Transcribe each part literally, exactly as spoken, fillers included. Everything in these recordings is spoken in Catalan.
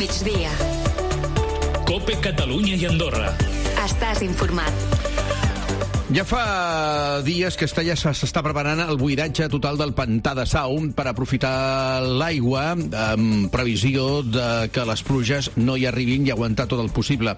migdia. COPE Catalunya i Andorra. Estàs informat. Ja fa dies que ja s'està preparant el buidatge total del pantà de Sau per aprofitar l'aigua amb previsió de que les pluges no hi arribin i aguantar tot el possible.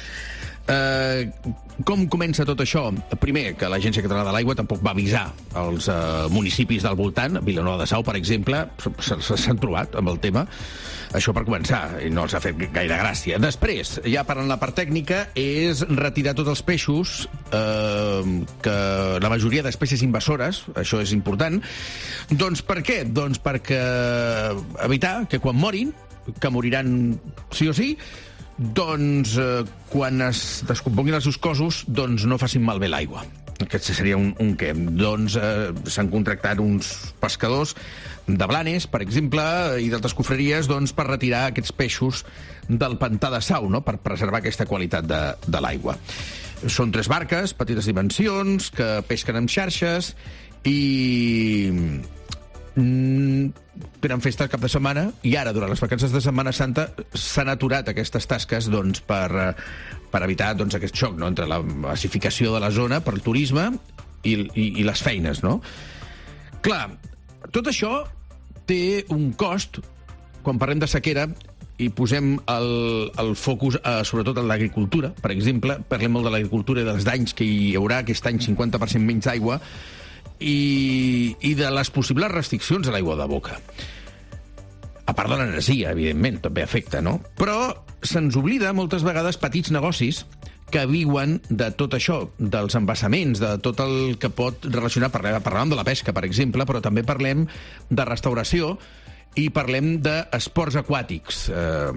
Eh, com comença tot això? Primer, que l'Agència Catalana de l'Aigua tampoc va avisar els eh, municipis del voltant. Vilanova de Sau, per exemple, s'han trobat amb el tema. Això per començar, i no els ha fet gaire gràcia. Després, ja parlant la part tècnica, és retirar tots els peixos, eh, que la majoria d'espècies invasores, això és important. Doncs per què? Doncs perquè evitar que quan morin, que moriran sí o sí, doncs eh, quan es descomponguin els seus cossos, doncs no facin malbé l'aigua. Aquest seria un, un què? Doncs eh, s'han contractat uns pescadors de Blanes, per exemple, i d'altres cofreries, doncs, per retirar aquests peixos del pantà de Sau, no?, per preservar aquesta qualitat de, de l'aigua. Són tres barques, petites dimensions, que pesquen amb xarxes i mm, tenen festa el cap de setmana, i ara, durant les vacances de Setmana Santa, s'han aturat aquestes tasques doncs, per, per evitar doncs, aquest xoc, no?, entre la massificació de la zona per al turisme i, i, i les feines, no? Clar, tot això té un cost. Quan parlem de sequera i posem el, el focus eh, sobretot en l'agricultura, per exemple, parlem molt de l'agricultura i dels danys que hi haurà aquest any, cinquanta per cent menys d'aigua, i, i de les possibles restriccions a l'aigua de boca. A part de l'energia, evidentment, també afecta, no? Però se'ns oblida moltes vegades petits negocis que viuen de tot això, dels embassaments, de tot el que pot relacionar, parlem, parlem de la pesca, per exemple, però també parlem de restauració i parlem d'esports aquàtics. Eh,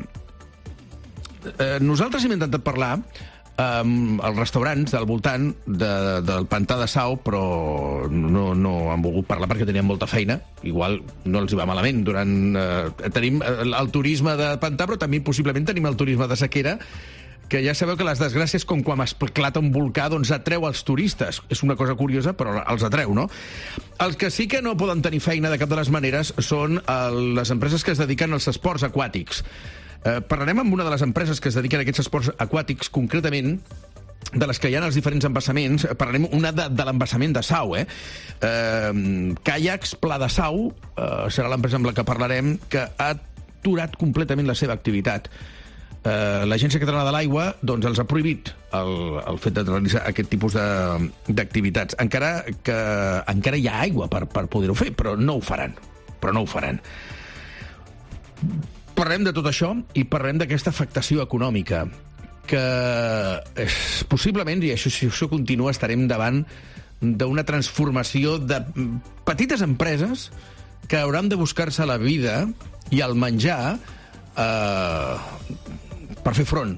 eh, nosaltres hem intentat parlar amb els restaurants del voltant de, del pantà de Sau, però no, no han volgut parlar perquè tenien molta feina. Igual no els hi va malament. Durant, eh, tenim el, el turisme de pantà, però també possiblement tenim el turisme de sequera, que ja sabeu que les desgràcies, com quan esclata un volcà, doncs atreu els turistes. És una cosa curiosa, però els atreu, no? Els que sí que no poden tenir feina de cap de les maneres són el, les empreses que es dediquen als esports aquàtics. Eh, parlarem amb una de les empreses que es dediquen a aquests esports aquàtics, concretament de les que hi ha als diferents embassaments. Parlarem una de, de l'embassament de Sau, eh? eh Caiacs Pla de Sau, eh, serà l'empresa amb la que parlarem, que ha aturat completament la seva activitat. Uh, l'Agència Catalana de l'Aigua doncs, els ha prohibit el, el fet de realitzar aquest tipus d'activitats. Encara que encara hi ha aigua per, per poder-ho fer, però no ho faran. Però no ho faran. Parlem de tot això i parlem d'aquesta afectació econòmica que eh, possiblement, i això, si això continua, estarem davant d'una transformació de petites empreses que hauran de buscar-se la vida i el menjar eh, per fer front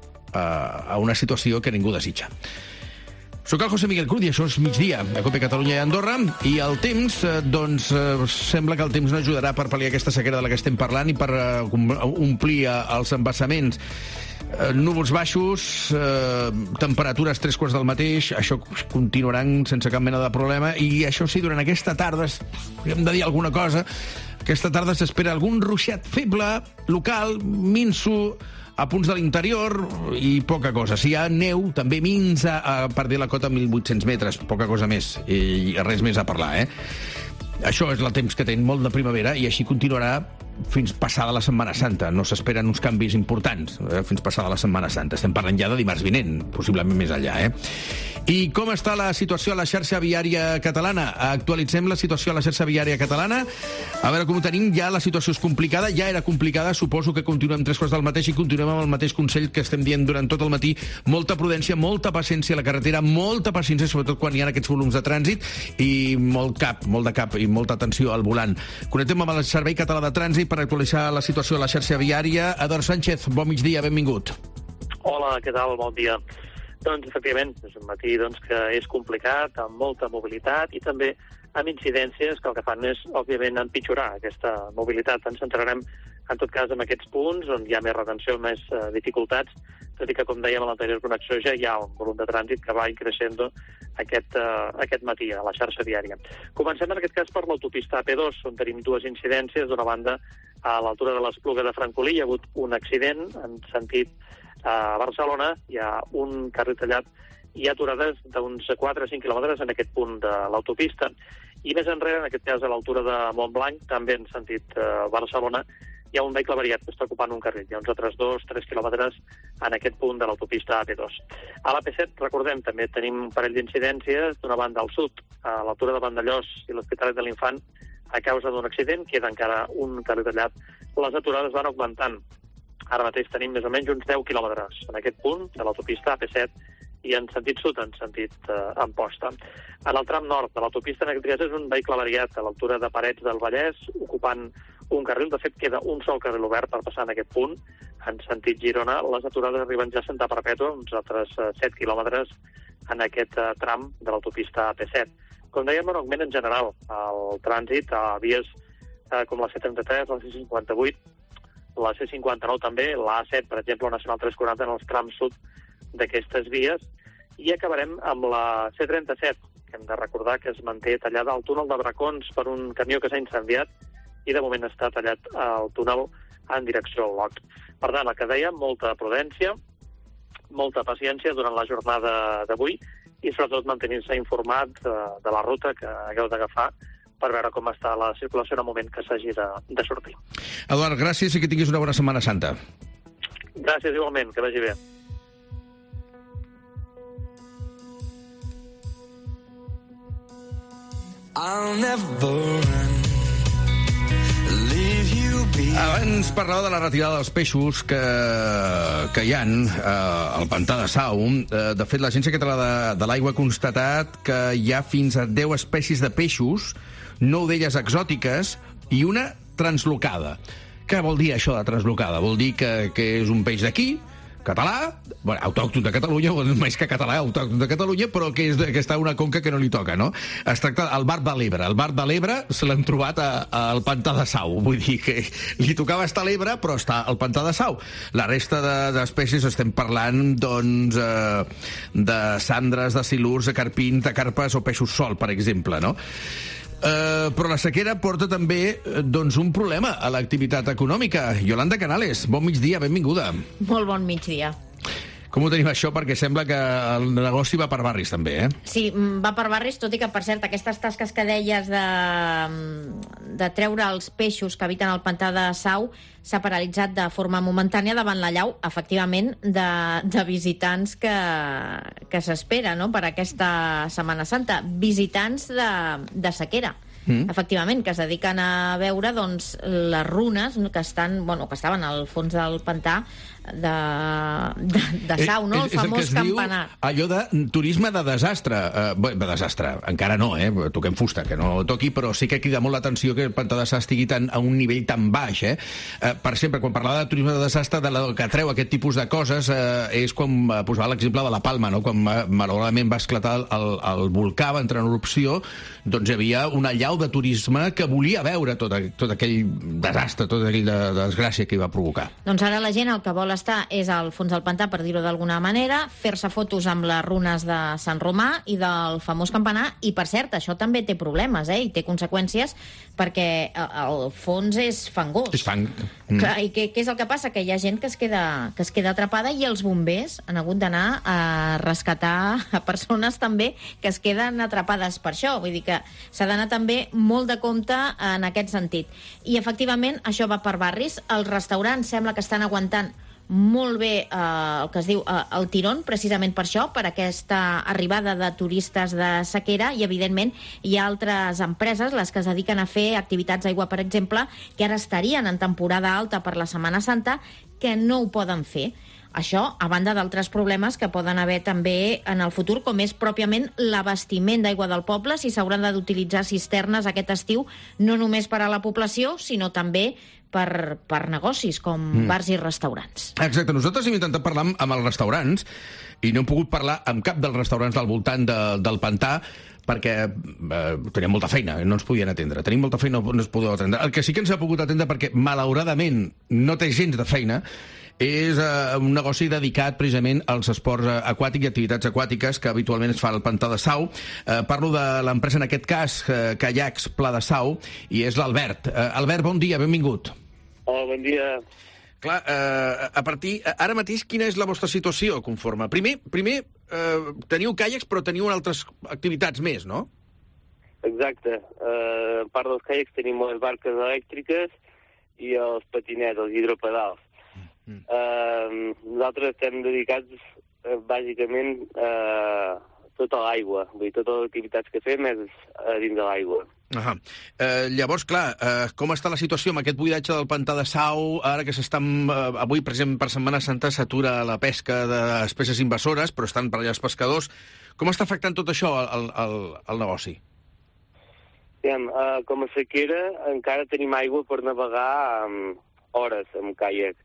a una situació que ningú desitja. Soc el José Miguel Cruz i això és Migdia a COPE Catalunya i Andorra, i el temps, doncs, sembla que el temps no ajudarà per pal·liar aquesta sequera de la que estem parlant i per omplir els embassaments. Núvols baixos, eh, temperatures tres quarts del mateix, això continuaran sense cap mena de problema, i això sí, durant aquesta tarda, hem de dir alguna cosa, aquesta tarda s'espera algun ruixat feble, local, minso, a punts de l'interior, i poca cosa. Si hi ha neu, també minsa a partir de la cota mil vuit-cents metres, poca cosa més, i res més a parlar, eh? Això és el temps que tenim, molt de primavera, i així continuarà fins passada la Setmana Santa. No s'esperen uns canvis importants eh, fins passada la Setmana Santa. Estem parlant ja de dimarts vinent, possiblement més enllà, eh? I com està la situació a la xarxa viària catalana? Actualitzem la situació a la xarxa viària catalana. A veure com ho tenim. Ja la situació és complicada, ja era complicada. Suposo que continuem tres quarts del mateix i continuem amb el mateix consell que estem dient durant tot el matí. Molta prudència, molta paciència a la carretera, molta paciència, sobretot quan hi ha aquests volums de trànsit, i molt cap, molt de cap i molta atenció al volant. Connectem amb el Servei Català de Trànsit per actualitzar la situació a la xarxa viària. Eduard Sánchez, bon migdia, benvingut. Hola, què tal? Bon dia. Doncs, efectivament, és un matí doncs, que és complicat, amb molta mobilitat i també amb incidències que el que fan és, òbviament, empitjorar aquesta mobilitat. Ens centrarem, en tot cas, en aquests punts on hi ha més retenció, més uh, dificultats, tot i que, com dèiem a l'anterior connexió, ja hi ha un volum de trànsit que va increixent aquest, uh, aquest matí a la xarxa viària. Comencem, en aquest cas, per l'autopista A P dos, on tenim dues incidències. D'una banda, a l'altura de l'Espluga de Francolí hi ha hagut un accident en sentit a Barcelona, hi ha un carril tallat i hi ha aturades d'uns quatre o cinc quilòmetres en aquest punt de l'autopista. I més enrere, en aquest cas a l'altura de Montblanc, també en sentit eh, Barcelona, hi ha un vehicle variat que està ocupant un carril. Hi ha uns altres dos o tres quilòmetres en aquest punt de l'autopista A P dos. A l'A P set, recordem, també tenim un parell d'incidències d'una banda al sud, a l'altura de Vandellós i l'Hospitalet de l'Infant, a causa d'un accident, queda encara un carril tallat. Les aturades van augmentant. Ara mateix tenim més o menys uns deu quilòmetres en aquest punt de l'autopista A P set i en sentit sud, en sentit eh, Amposta. En el tram nord de l'autopista, en aquest cas, és un vehicle variat a l'altura de Parets del Vallès, ocupant un carril. De fet, queda un sol carril obert per passar en aquest punt. En sentit Girona, les aturades arriben ja a Santa Perpètua, uns altres eh, set quilòmetres en aquest eh, tram de l'autopista A P set. Com dèiem, un augment en general al trànsit a vies eh, com la C trenta-tres, la C cinquanta-vuit, la C cinquanta-nou també, la A set, per exemple, la Nacional tres quaranta en els trams sud d'aquestes vies, i acabarem amb la C trenta-set, que hem de recordar que es manté tallada al túnel de Bracons per un camió que s'ha incendiat i de moment està tallat el túnel en direcció al Loc. Per tant, el que dèiem, molta prudència, molta paciència durant la jornada d'avui i sobretot mantenir-se informat de, de la ruta que hagueu d'agafar per veure com està la circulació en el moment que s'hagi de, de sortir. Eduard, gràcies i que tinguis una bona Setmana Santa. Gràcies igualment, que vagi bé. I'll never run, leave you be. Abans parlava de la retirada dels peixos que, que hi ha eh, al pantà de Sau. Eh, de fet, l'Agència Catalana de, de l'Aigua ha constatat que hi ha fins a deu espècies de peixos, nou d'elles exòtiques i una translocada. Què vol dir això de translocada? Vol dir que, que és un peix d'aquí, català, bueno, autòcton de Catalunya, o més que català, autòcton de Catalunya, però que, és, que està a una conca que no li toca, no? Es tracta del bar de l'Ebre. El bar de l'Ebre se l'han trobat a, a, al pantà de Sau. Vull dir que li tocava estar a l'Ebre, però està al pantà de Sau. La resta d'espècies de, estem parlant, doncs, eh, de sandres, de silurs, de carpins, de carpes o peixos sol, per exemple, no? Uh, però la sequera porta també doncs, un problema a l'activitat econòmica. Yolanda Canales, bon migdia, benvinguda. Molt bon migdia. Com ho tenim això? Perquè sembla que el negoci va per barris, també, eh? Sí, va per barris, tot i que, per cert, aquestes tasques que deies de, de treure els peixos que habiten al pantà de Sau s'ha paralitzat de forma momentània davant la llau, efectivament, de, de visitants que, que s'espera, no?, per aquesta Setmana Santa. Visitants de, de sequera. Mm. Efectivament, que es dediquen a veure doncs, les runes que estan, bueno, que estaven al fons del pantà de, de, de Sau, no? És, el famós és el campanar. Allò de turisme de desastre. Uh, bé, de desastre, encara no, eh? Toquem fusta, que no toqui, però sí que crida molt l'atenció que el pantà de Sau estigui tan, a un nivell tan baix, eh? Uh, per sempre, quan parlava de turisme de desastre, de la, que treu aquest tipus de coses, uh, és com uh, posava l'exemple de la Palma, no? Quan uh, malauradament va esclatar el, el volcà, va entrar en erupció, doncs hi havia una llau de turisme que volia veure tot, tot aquell desastre, tota aquella desgràcia que hi va provocar. Doncs ara la gent el que vol estar és al fons del pantà, per dir-ho d'alguna manera, fer-se fotos amb les runes de Sant Romà i del famós campanar, i per cert, això també té problemes, eh? I té conseqüències, perquè el fons és fangós. És fang. Mm. Clar, i què, què és el que passa? Que hi ha gent que es queda, que es queda atrapada, i els bombers han hagut d'anar a rescatar a persones també que es queden atrapades per això. Vull dir que s'ha d'anar també molt de compte en aquest sentit. I efectivament això va per barris. Els restaurants sembla que estan aguantant molt bé eh, el que es diu eh, el tirón, precisament per això, per aquesta arribada de turistes de sequera, i evidentment hi ha altres empreses, les que es dediquen a fer activitats d'aigua, per exemple, que ara estarien en temporada alta per la Setmana Santa, que no ho poden fer. Això, a banda d'altres problemes que poden haver també en el futur, com és pròpiament l'abastiment d'aigua del poble, si s'hauran d'utilitzar cisternes aquest estiu, no només per a la població, sinó també per, per negocis, com mm. bars i restaurants. Exacte. Nosaltres hem intentat parlar amb, amb els restaurants i no hem pogut parlar amb cap dels restaurants del voltant de, del pantà, perquè eh, teníem molta feina, no ens podien atendre. Tenim molta feina, no ens podeu atendre. El que sí que ens ha pogut atendre, perquè malauradament no té gens de feina, és uh, un negoci dedicat precisament als esports uh, aquàtics i activitats aquàtiques que habitualment es fa al pantà de Sau. Uh, parlo de l'empresa, en aquest cas, uh, Caiacs Pla de Sau, i és l'Albert. Uh, Albert, bon dia, benvingut. Hola, bon dia. Clar, eh, a partir... Ara mateix, quina és la vostra situació conforme? Primer, primer eh, teniu caiacs, però teniu altres activitats més, no? Exacte. Uh, a part dels caiacs tenim les barques elèctriques i els patinets, els hidropedals. Mm. Uh, nosaltres estem dedicats, uh, bàsicament, a uh, tota l'aigua. Vull dir, totes les activitats que fem és uh, dins de l'aigua. Uh, uh, llavors, clar, uh, com està la situació amb aquest buidatge del pantà de Sau, ara que s'estan... Uh, avui, per exemple, per Setmana Santa s'atura la pesca d'espècies invasores, però estan per allà els pescadors. Com està afectant tot això al, al, al negoci? Diguem, uh, com a sequera encara tenim aigua per navegar um, hores amb caiac.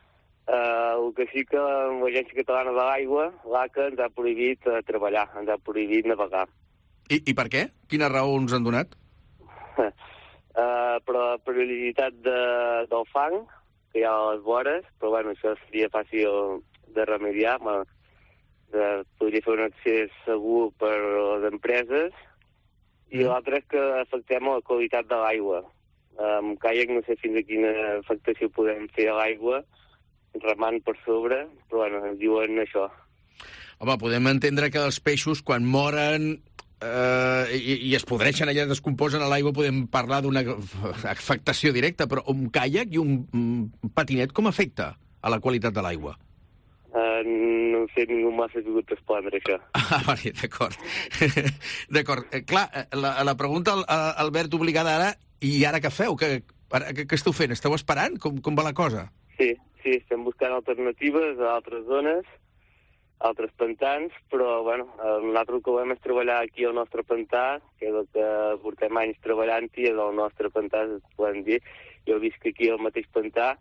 Uh, el que sí que l'Agència Catalana de l'Aigua, l'A C A, ens ha prohibit uh, treballar, ens ha prohibit navegar. I, I per què? Quina raó ens han donat? uh, per la periodicitat de, del fang, que hi ha a les vores, però bueno, això seria fàcil de remediar. Bueno, de, podria fer un accés segur per les empreses. I l'altre és que afectem la qualitat de l'aigua. Amb caiac no sé fins a quina afectació podem fer a l'aigua, remant per sobre, però bueno, ens diuen això. Home, podem entendre que els peixos, quan moren eh, i, i es podreixen allà, es descomposen a l'aigua, podem parlar d'una afectació directa, però un caiac i un, un patinet com afecta a la qualitat de l'aigua? Uh, no sé, ningú m'ha sabut respondre això. Ah, vale, d'acord. D'acord. Eh, clar, la, la pregunta, Albert, obligada ara, i ara què feu? Què, què, què esteu fent? Esteu esperant? Com, com va la cosa? Sí, sí, estem buscant alternatives a altres zones, altres pantans, però, bueno, nosaltres el que volem és treballar aquí al nostre pantà, que és el que portem anys treballant-hi, és el nostre pantà, podem dir. Jo visc aquí al mateix pantà,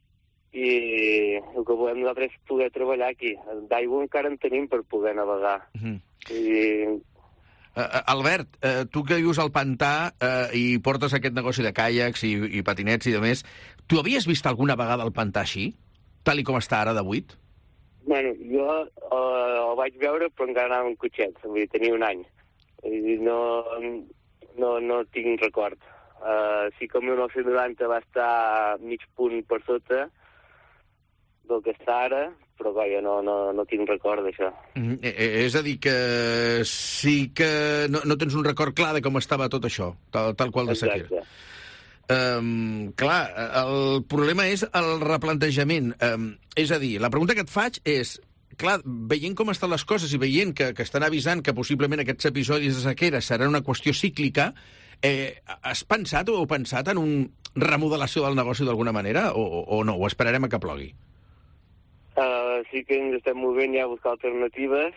i el que volem nosaltres és poder treballar aquí. D'aigua encara en tenim per poder navegar. Mm. I... Uh, Albert, uh, tu que vius al pantà uh, i portes aquest negoci de caiacs i, i patinets i de més, tu havies vist alguna vegada el pantà així? Tal i com està ara de buit? Bueno, jo uh, el vaig veure, però encara anava en cotxet, vull dir, tenia un any. I no, no, no tinc record. Uh, sí que el mil nou-cents noranta va estar mig punt per sota del que està ara, però vaja, no, no, no tinc record d'això. Mm, és a dir, que sí que no, no tens un record clar de com estava tot això, tal, tal qual de sequera. Um, clar, el problema és el replantejament. Um, és a dir, la pregunta que et faig és, clar, veient com estan les coses i veient que, que estan avisant que possiblement aquests episodis de sequera seran una qüestió cíclica, eh, has pensat o heu pensat en un remodelació del negoci d'alguna manera o, o no? O esperarem a que plogui? Uh, sí que ens estem movent ja a buscar alternatives,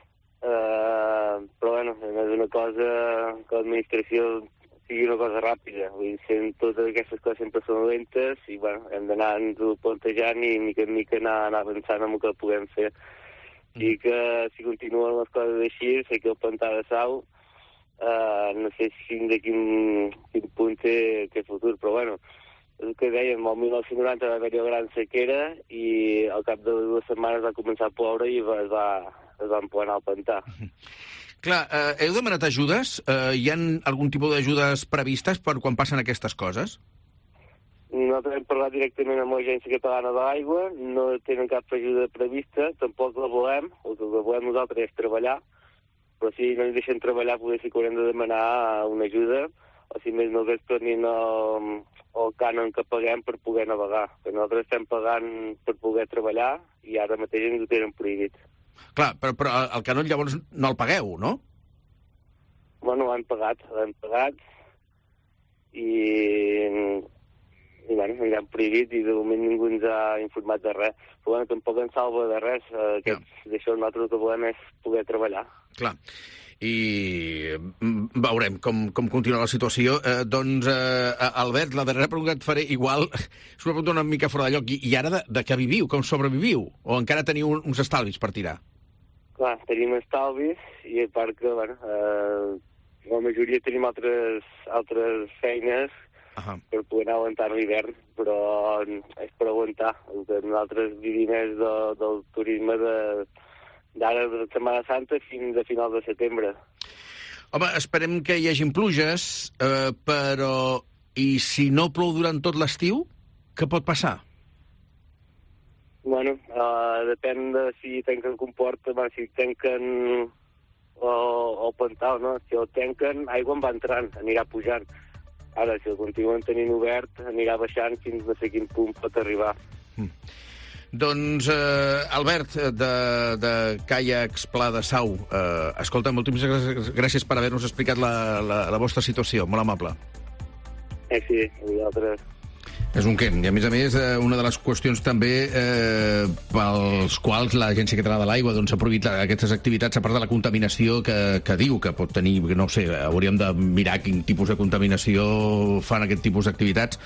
uh, però bueno, és una cosa que l'administració sigui una cosa ràpida. Vull dir, totes aquestes coses sempre són lentes i bueno, hem d'anar-nos plantejant i mica en mica anar, anar avançant amb el que puguem fer. Mm. I que si continuen les coses així, sé que el pantà de Sau, uh, no sé si de quin, quin punt té, té futur, però bueno, el que dèiem, el mil nou-cents noranta va haver-hi una gran sequera i al cap de dues setmanes va començar a ploure i es va, es va emplenar el pantà. Clar, eh, heu demanat ajudes? Eh, hi ha algun tipus d'ajudes previstes per quan passen aquestes coses? Nosaltres hem parlat directament amb l'Agència Catalana de l'Aigua, no tenen cap ajuda prevista, tampoc la volem, el que volem nosaltres és treballar, però si no ens deixen treballar potser sí que haurem de demanar una ajuda, o si més no que es tornin el, el cànon que paguem per poder navegar. Que nosaltres estem pagant per poder treballar i ara mateix ens ho tenen prohibit. Clar, però, però el cànon llavors no el pagueu, no? Bueno, l'hem pagat, l'hem pagat i, i bueno, ens han prohibit i de moment ningú ens ha informat de res. Però bueno, tampoc ens salva de res. Aquests, ja. D'això nosaltres el que volem és poder treballar. Clar. I veurem com, com continua la situació. Eh, doncs, eh, Albert, la darrera pregunta que et faré, igual, és una pregunta una mica fora de lloc. I, i ara de, de què viviu? Com sobreviviu? O encara teniu uns estalvis per tirar? Clar, tenim estalvis i a part que, bueno, eh, la majoria tenim altres, altres feines uh-huh. per poder anar aguantant l'hivern, però és per aguantar. El que nosaltres vivim és de, del turisme de... d'ara de Setmana Santa fins a final de setembre. Home, esperem que hi hagin pluges, eh, però i si no plou durant tot l'estiu? què pot passar? Bueno, uh, depèn de si tanquen comporta, bueno, si tanquen el, el pantà, no? Si el tanquen, aigua en va entrant, anirà pujant. Ara, si el continuen tenint obert, anirà baixant fins no sé quin punt pot arribar. Mm. Doncs, eh, Albert, de, de Caiacs Pla de Sau, eh, escolta, moltíssimes gràcies per haver-nos explicat la, la, la vostra situació, molt amable. Eh, sí, vosaltres... És un què. I, a més a més, una de les qüestions també eh, pels quals l'Agència Catalana de l'Aigua doncs, ha prohibit aquestes activitats, a part de la contaminació que, que diu que pot tenir, no sé, hauríem de mirar quin tipus de contaminació fan aquest tipus d'activitats,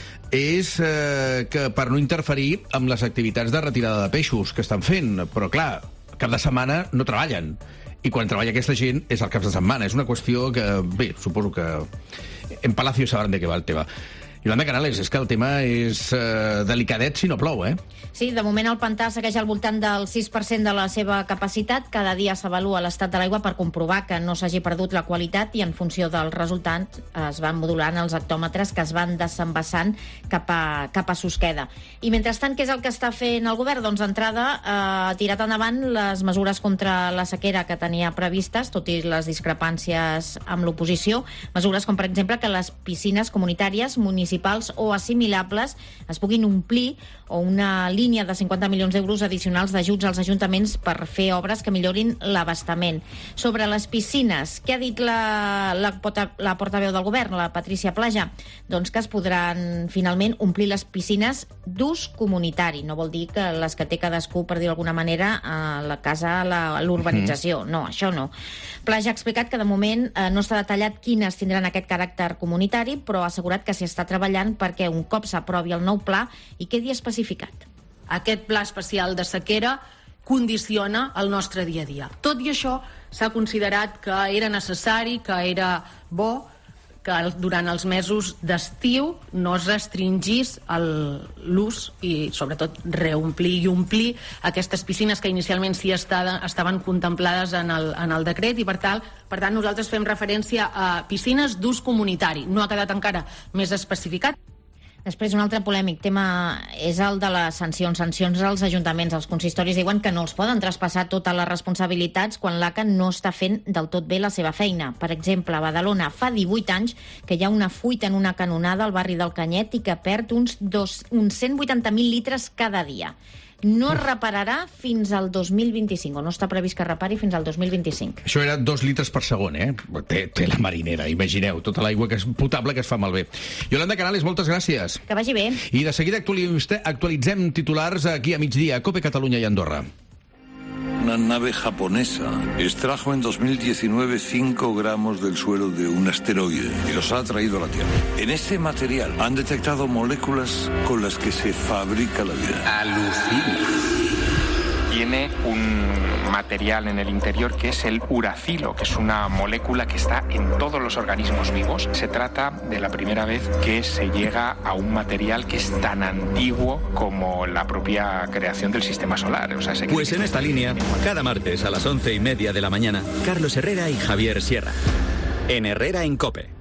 és eh, que per no interferir amb les activitats de retirada de peixos que estan fent. Però, clar, cap de setmana no treballen. I quan treballa aquesta gent és al cap de setmana. És una qüestió que, bé, suposo que en Palacio sabran de què va el tema. Yolanda Canales, és que el tema és eh, delicadet si no plou, eh? Sí, de moment el pantà segueix al voltant del sis per cent de la seva capacitat. Cada dia s'avalua l'estat de l'aigua per comprovar que no s'hagi perdut la qualitat i en funció dels resultats es van modulant els hectòmetres que es van desembassant cap a, cap a Susqueda. I mentrestant, què és el que està fent el govern? Doncs d'entrada eh, ha tirat endavant les mesures contra la sequera que tenia previstes, tot i les discrepàncies amb l'oposició. Mesures com, per exemple, que les piscines comunitàries, municipals o assimilables es puguin omplir, o una línia de cinquanta milions d'euros addicionals d'ajuts als ajuntaments per fer obres que millorin l'abastament. Sobre les piscines, què ha dit la, la, la portaveu del govern, la Patrícia Plaja? Doncs que es podran finalment omplir les piscines d'ús comunitari. No vol dir que les que té cadascú, per dir d'alguna manera, a la casa, a l'urbanització. No, això no. Plaja ha explicat que de moment eh, no està detallat quines tindran aquest caràcter comunitari, però ha assegurat que s'hi està treballant perquè un cop s'aprovi el nou pla i quedi especificat. Aquest pla especial de sequera condiciona el nostre dia a dia. Tot i això, s'ha considerat que era necessari, que era bo, que durant els mesos d'estiu no es restringís l'ús i, sobretot, reomplir i omplir aquestes piscines que inicialment sí estaven contemplades en el, en el decret i, per tant, per tant, nosaltres fem referència a piscines d'ús comunitari. No ha quedat encara més especificat. Després, un altre polèmic tema és el de les sancions. Sancions als ajuntaments. Els consistoris diuen que no els poden traspassar totes les responsabilitats quan l'A C A no està fent del tot bé la seva feina. Per exemple, a Badalona fa divuit anys que hi ha una fuita en una canonada al barri del Canyet i que perd uns, dos, uns cent vuitanta mil litres cada dia. No es repararà fins al dos mil vint-i-cinc, o no està previst que repari fins al dos mil vint-i-cinc. Això era dos litres per segon, eh? Té, té la marinera, imagineu, tota l'aigua que és potable que es fa malbé. Yolanda Canales, moltes gràcies. Que vagi bé. I de seguida actualitzem titulars aquí a migdia, COPE Catalunya i Andorra. Una nave japonesa extrajo en dos mil diecinueve cinco gramos del suelo de un asteroide y los ha traído a la Tierra. En ese material han detectado moléculas con las que se fabrica la vida. Alucina. Tiene un material en el interior que es el uracilo, que es una molécula que está en todos los organismos vivos. Se trata de la primera vez que se llega a un material que es tan antiguo como la propia creación del sistema solar. O sea, se pues en esta línea, cada martes a las once y media de la mañana, Carlos Herrera y Javier Sierra. En Herrera en COPE.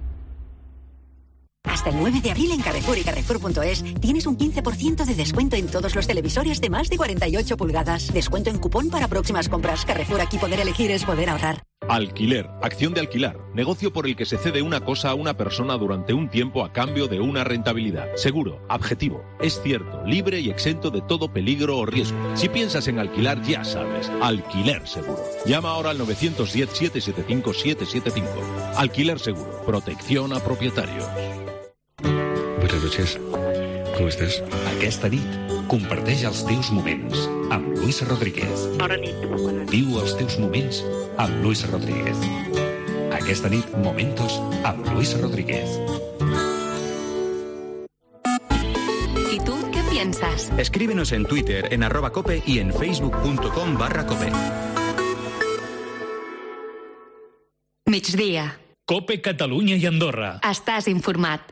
Hasta el nueve de abril en Carrefour y Carrefour punto es tienes un quince por ciento de descuento en todos los televisores de más de cuarenta y ocho pulgadas. Descuento en cupón para próximas compras. Carrefour, aquí poder elegir es poder ahorrar. Alquiler, acción de alquilar, negocio por el que se cede una cosa a una persona durante un tiempo a cambio de una rentabilidad. Seguro, objetivo, es cierto, libre y exento de todo peligro o riesgo. Si piensas en alquilar, ya sabes, Alquiler Seguro. Llama ahora al nueve uno cero, siete siete cinco, siete siete cinco. Alquiler Seguro, protección a propietarios. Buenas noches. ¿Cómo estás? Aquesta nit, comparteix els teus moments amb Luis Rodríguez. Bona nit. Viu els teus moments amb Luis Rodríguez. Aquesta nit, Momentos amb Luis Rodríguez. ¿Y tú qué piensas? Escríbenos en Twitter, en arroba cope y en facebook.com barra cope. Migdia. COPE Catalunya i Andorra. Estàs informat.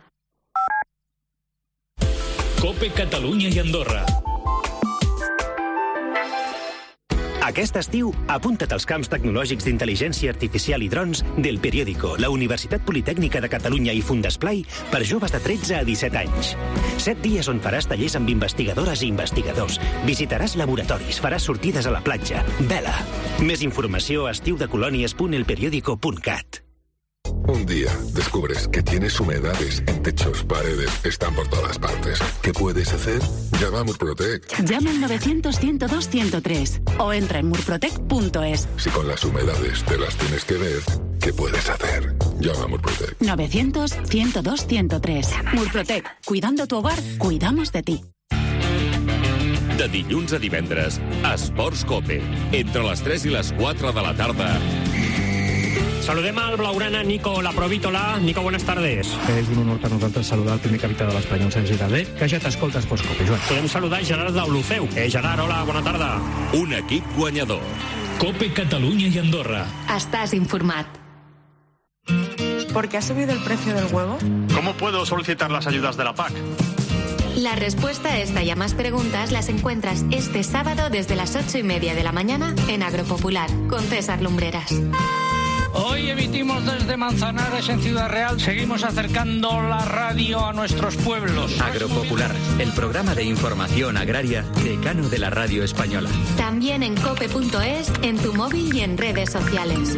COPE Catalunya i Andorra. Aquest estiu, apunta't als camps tecnològics d'intel·ligència artificial i drons del Periódico, la Universitat Politècnica de Catalunya i Fundesplai per joves de tretze a disset anys. Set dies on faràs tallers amb investigadores i investigadors, visitaràs laboratoris, faràs sortides a la platja. Vela! Més informació a estiudecolònies punt el periódico punt cat. Un día descubres que tienes humedades en techos, paredes, están por todas partes. ¿Qué puedes hacer? Llama a Murprotec. Llama al novecientos, ciento dos, ciento tres o entra en murprotec punto es. Si con las humedades te las tienes que ver, ¿qué puedes hacer? Llama a Murprotec. novecientos, ciento dos, ciento tres. Murprotec. Cuidando tu hogar, cuidamos de ti. De dilluns a divendres, Esports Cope. Entre les tres i les quatre de la tarda. Saludem al blaugrana Nico Laprovítola. Nico, buenas tardes. És un honor per nosaltres saludar el primer capità de l'Espanyol, Sergi Darder, que ja t'escolta a Esports Cope, Joan. Podem saludar Gerard d'Olofeu. Eh, Gerard, hola, bona tarda. Un equip guanyador. Cope Catalunya i Andorra. Estàs informat. ¿Por qué ha subido el precio del huevo? ¿Cómo puedo solicitar las ayudas de la P A C? La respuesta a esta y a más preguntas las encuentras este sábado desde las ocho y media de la mañana en Agropopular, con César Lumbreras. Hoy emitimos desde Manzanares, en Ciudad Real. Seguimos acercando la radio a nuestros pueblos. Agropopular, el programa de información agraria decano de la radio española. También en cope punto es, en tu móvil y en redes sociales.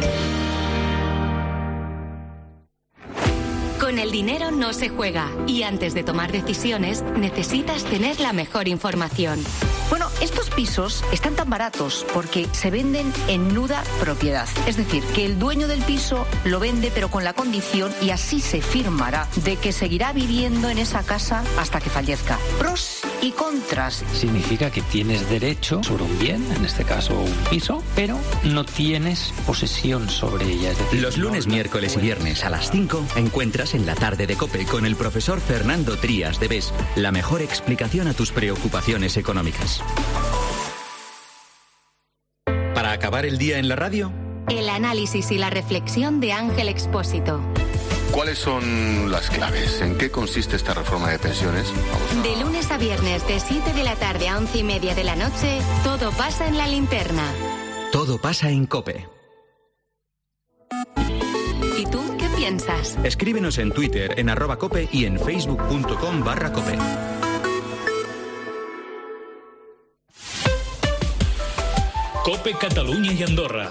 Con el dinero no se juega y antes de tomar decisiones necesitas tener la mejor información. Bueno, estos pisos están tan baratos porque se venden en nuda propiedad. Es decir, que el dueño del piso lo vende pero con la condición, y así se firmará, de que seguirá viviendo en esa casa hasta que fallezca. Pros y contras. Significa que tienes derecho sobre un bien, en este caso un piso, pero no tienes posesión sobre ella. Es decir, los lunes, no, miércoles y viernes a las cinco encuentras en la tarde de COPE con el profesor Fernando Trías de Bes la mejor explicación a tus preocupaciones económicas. Para acabar el día en la radio, el análisis y la reflexión de Ángel Expósito. ¿Cuáles son las claves? ¿En qué consiste esta reforma de pensiones? Vamos a... De lunes a viernes, de siete de la tarde a once y media de la noche, todo pasa en la linterna. Todo pasa en COPE. ¿Y tú qué piensas? Escríbenos en Twitter, en arroba cope y en facebook punto com barra cope. Cope Catalunya i Andorra.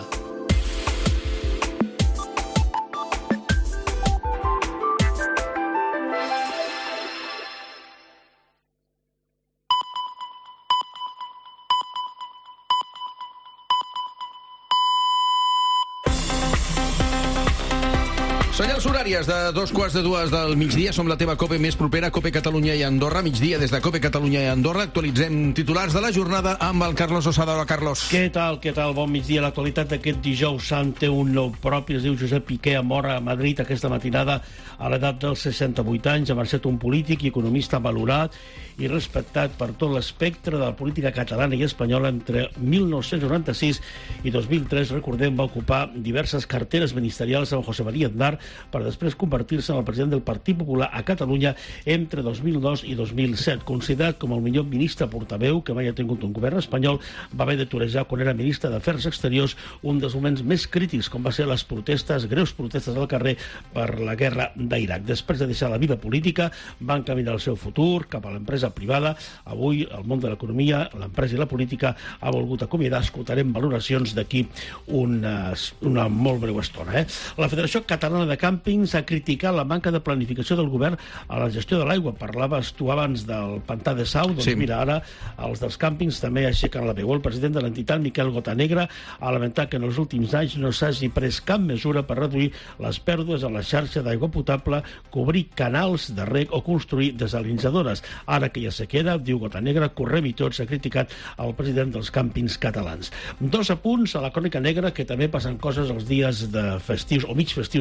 Senyals horàries de dos quarts de dues del migdia. Som la teva COPE més propera, COPE Catalunya i Andorra. Migdia des de COPE Catalunya i Andorra. Actualitzem titulars de la jornada amb el Carlos Osada. Hola, Carlos. Què tal, què tal? Bon migdia. L'actualitat d'aquest dijous sant té un nou propi. Es diu Josep Piqué, mort a Madrid aquesta matinada a l'edat dels seixanta-vuit anys. Ha marxat un polític i economista valorat i respectat per tot l'espectre de la política catalana i espanyola. Entre mil nou-cents noranta-sis i dos mil tres, recordem, va ocupar diverses carteres ministerials amb José María Aznar, per després convertir-se en el president del Partit Popular a Catalunya entre dos mil dos i dos mil set. Considerat com el millor ministre portaveu que mai ha tingut un govern espanyol, va haver de torejar quan era ministre d'Afers Exteriors un dels moments més crítics, com va ser les protestes, greus protestes al carrer per la guerra d'Iraq. Després de deixar la vida política, va encaminar el seu futur cap a l'empresa privada. Avui, el món de l'economia, l'empresa i la política ha volgut acomiadar. Escoltarem valoracions d'aquí una, una molt breu estona. Eh? La Federació Catalana de Càmpings ha criticat la manca de planificació del govern a la gestió de l'aigua. Parlaves tu abans del pantà de Sau, doncs sí. Mira, ara els dels càmpings també aixequen la veu. El president de l'entitat, Miquel Botanegra, ha lamentat que en els últims anys no s'hagi pres cap mesura per reduir les pèrdues a la xarxa d'aigua potable, cobrir canals de reg o construir desalinitzadores. Ara que hi ha sequera, diu Botanegra, correm i tots, ha criticat el president dels càmpings catalans. Dos apunts a la crònica negra, que també passen coses els dies de festius o mig festius com avui.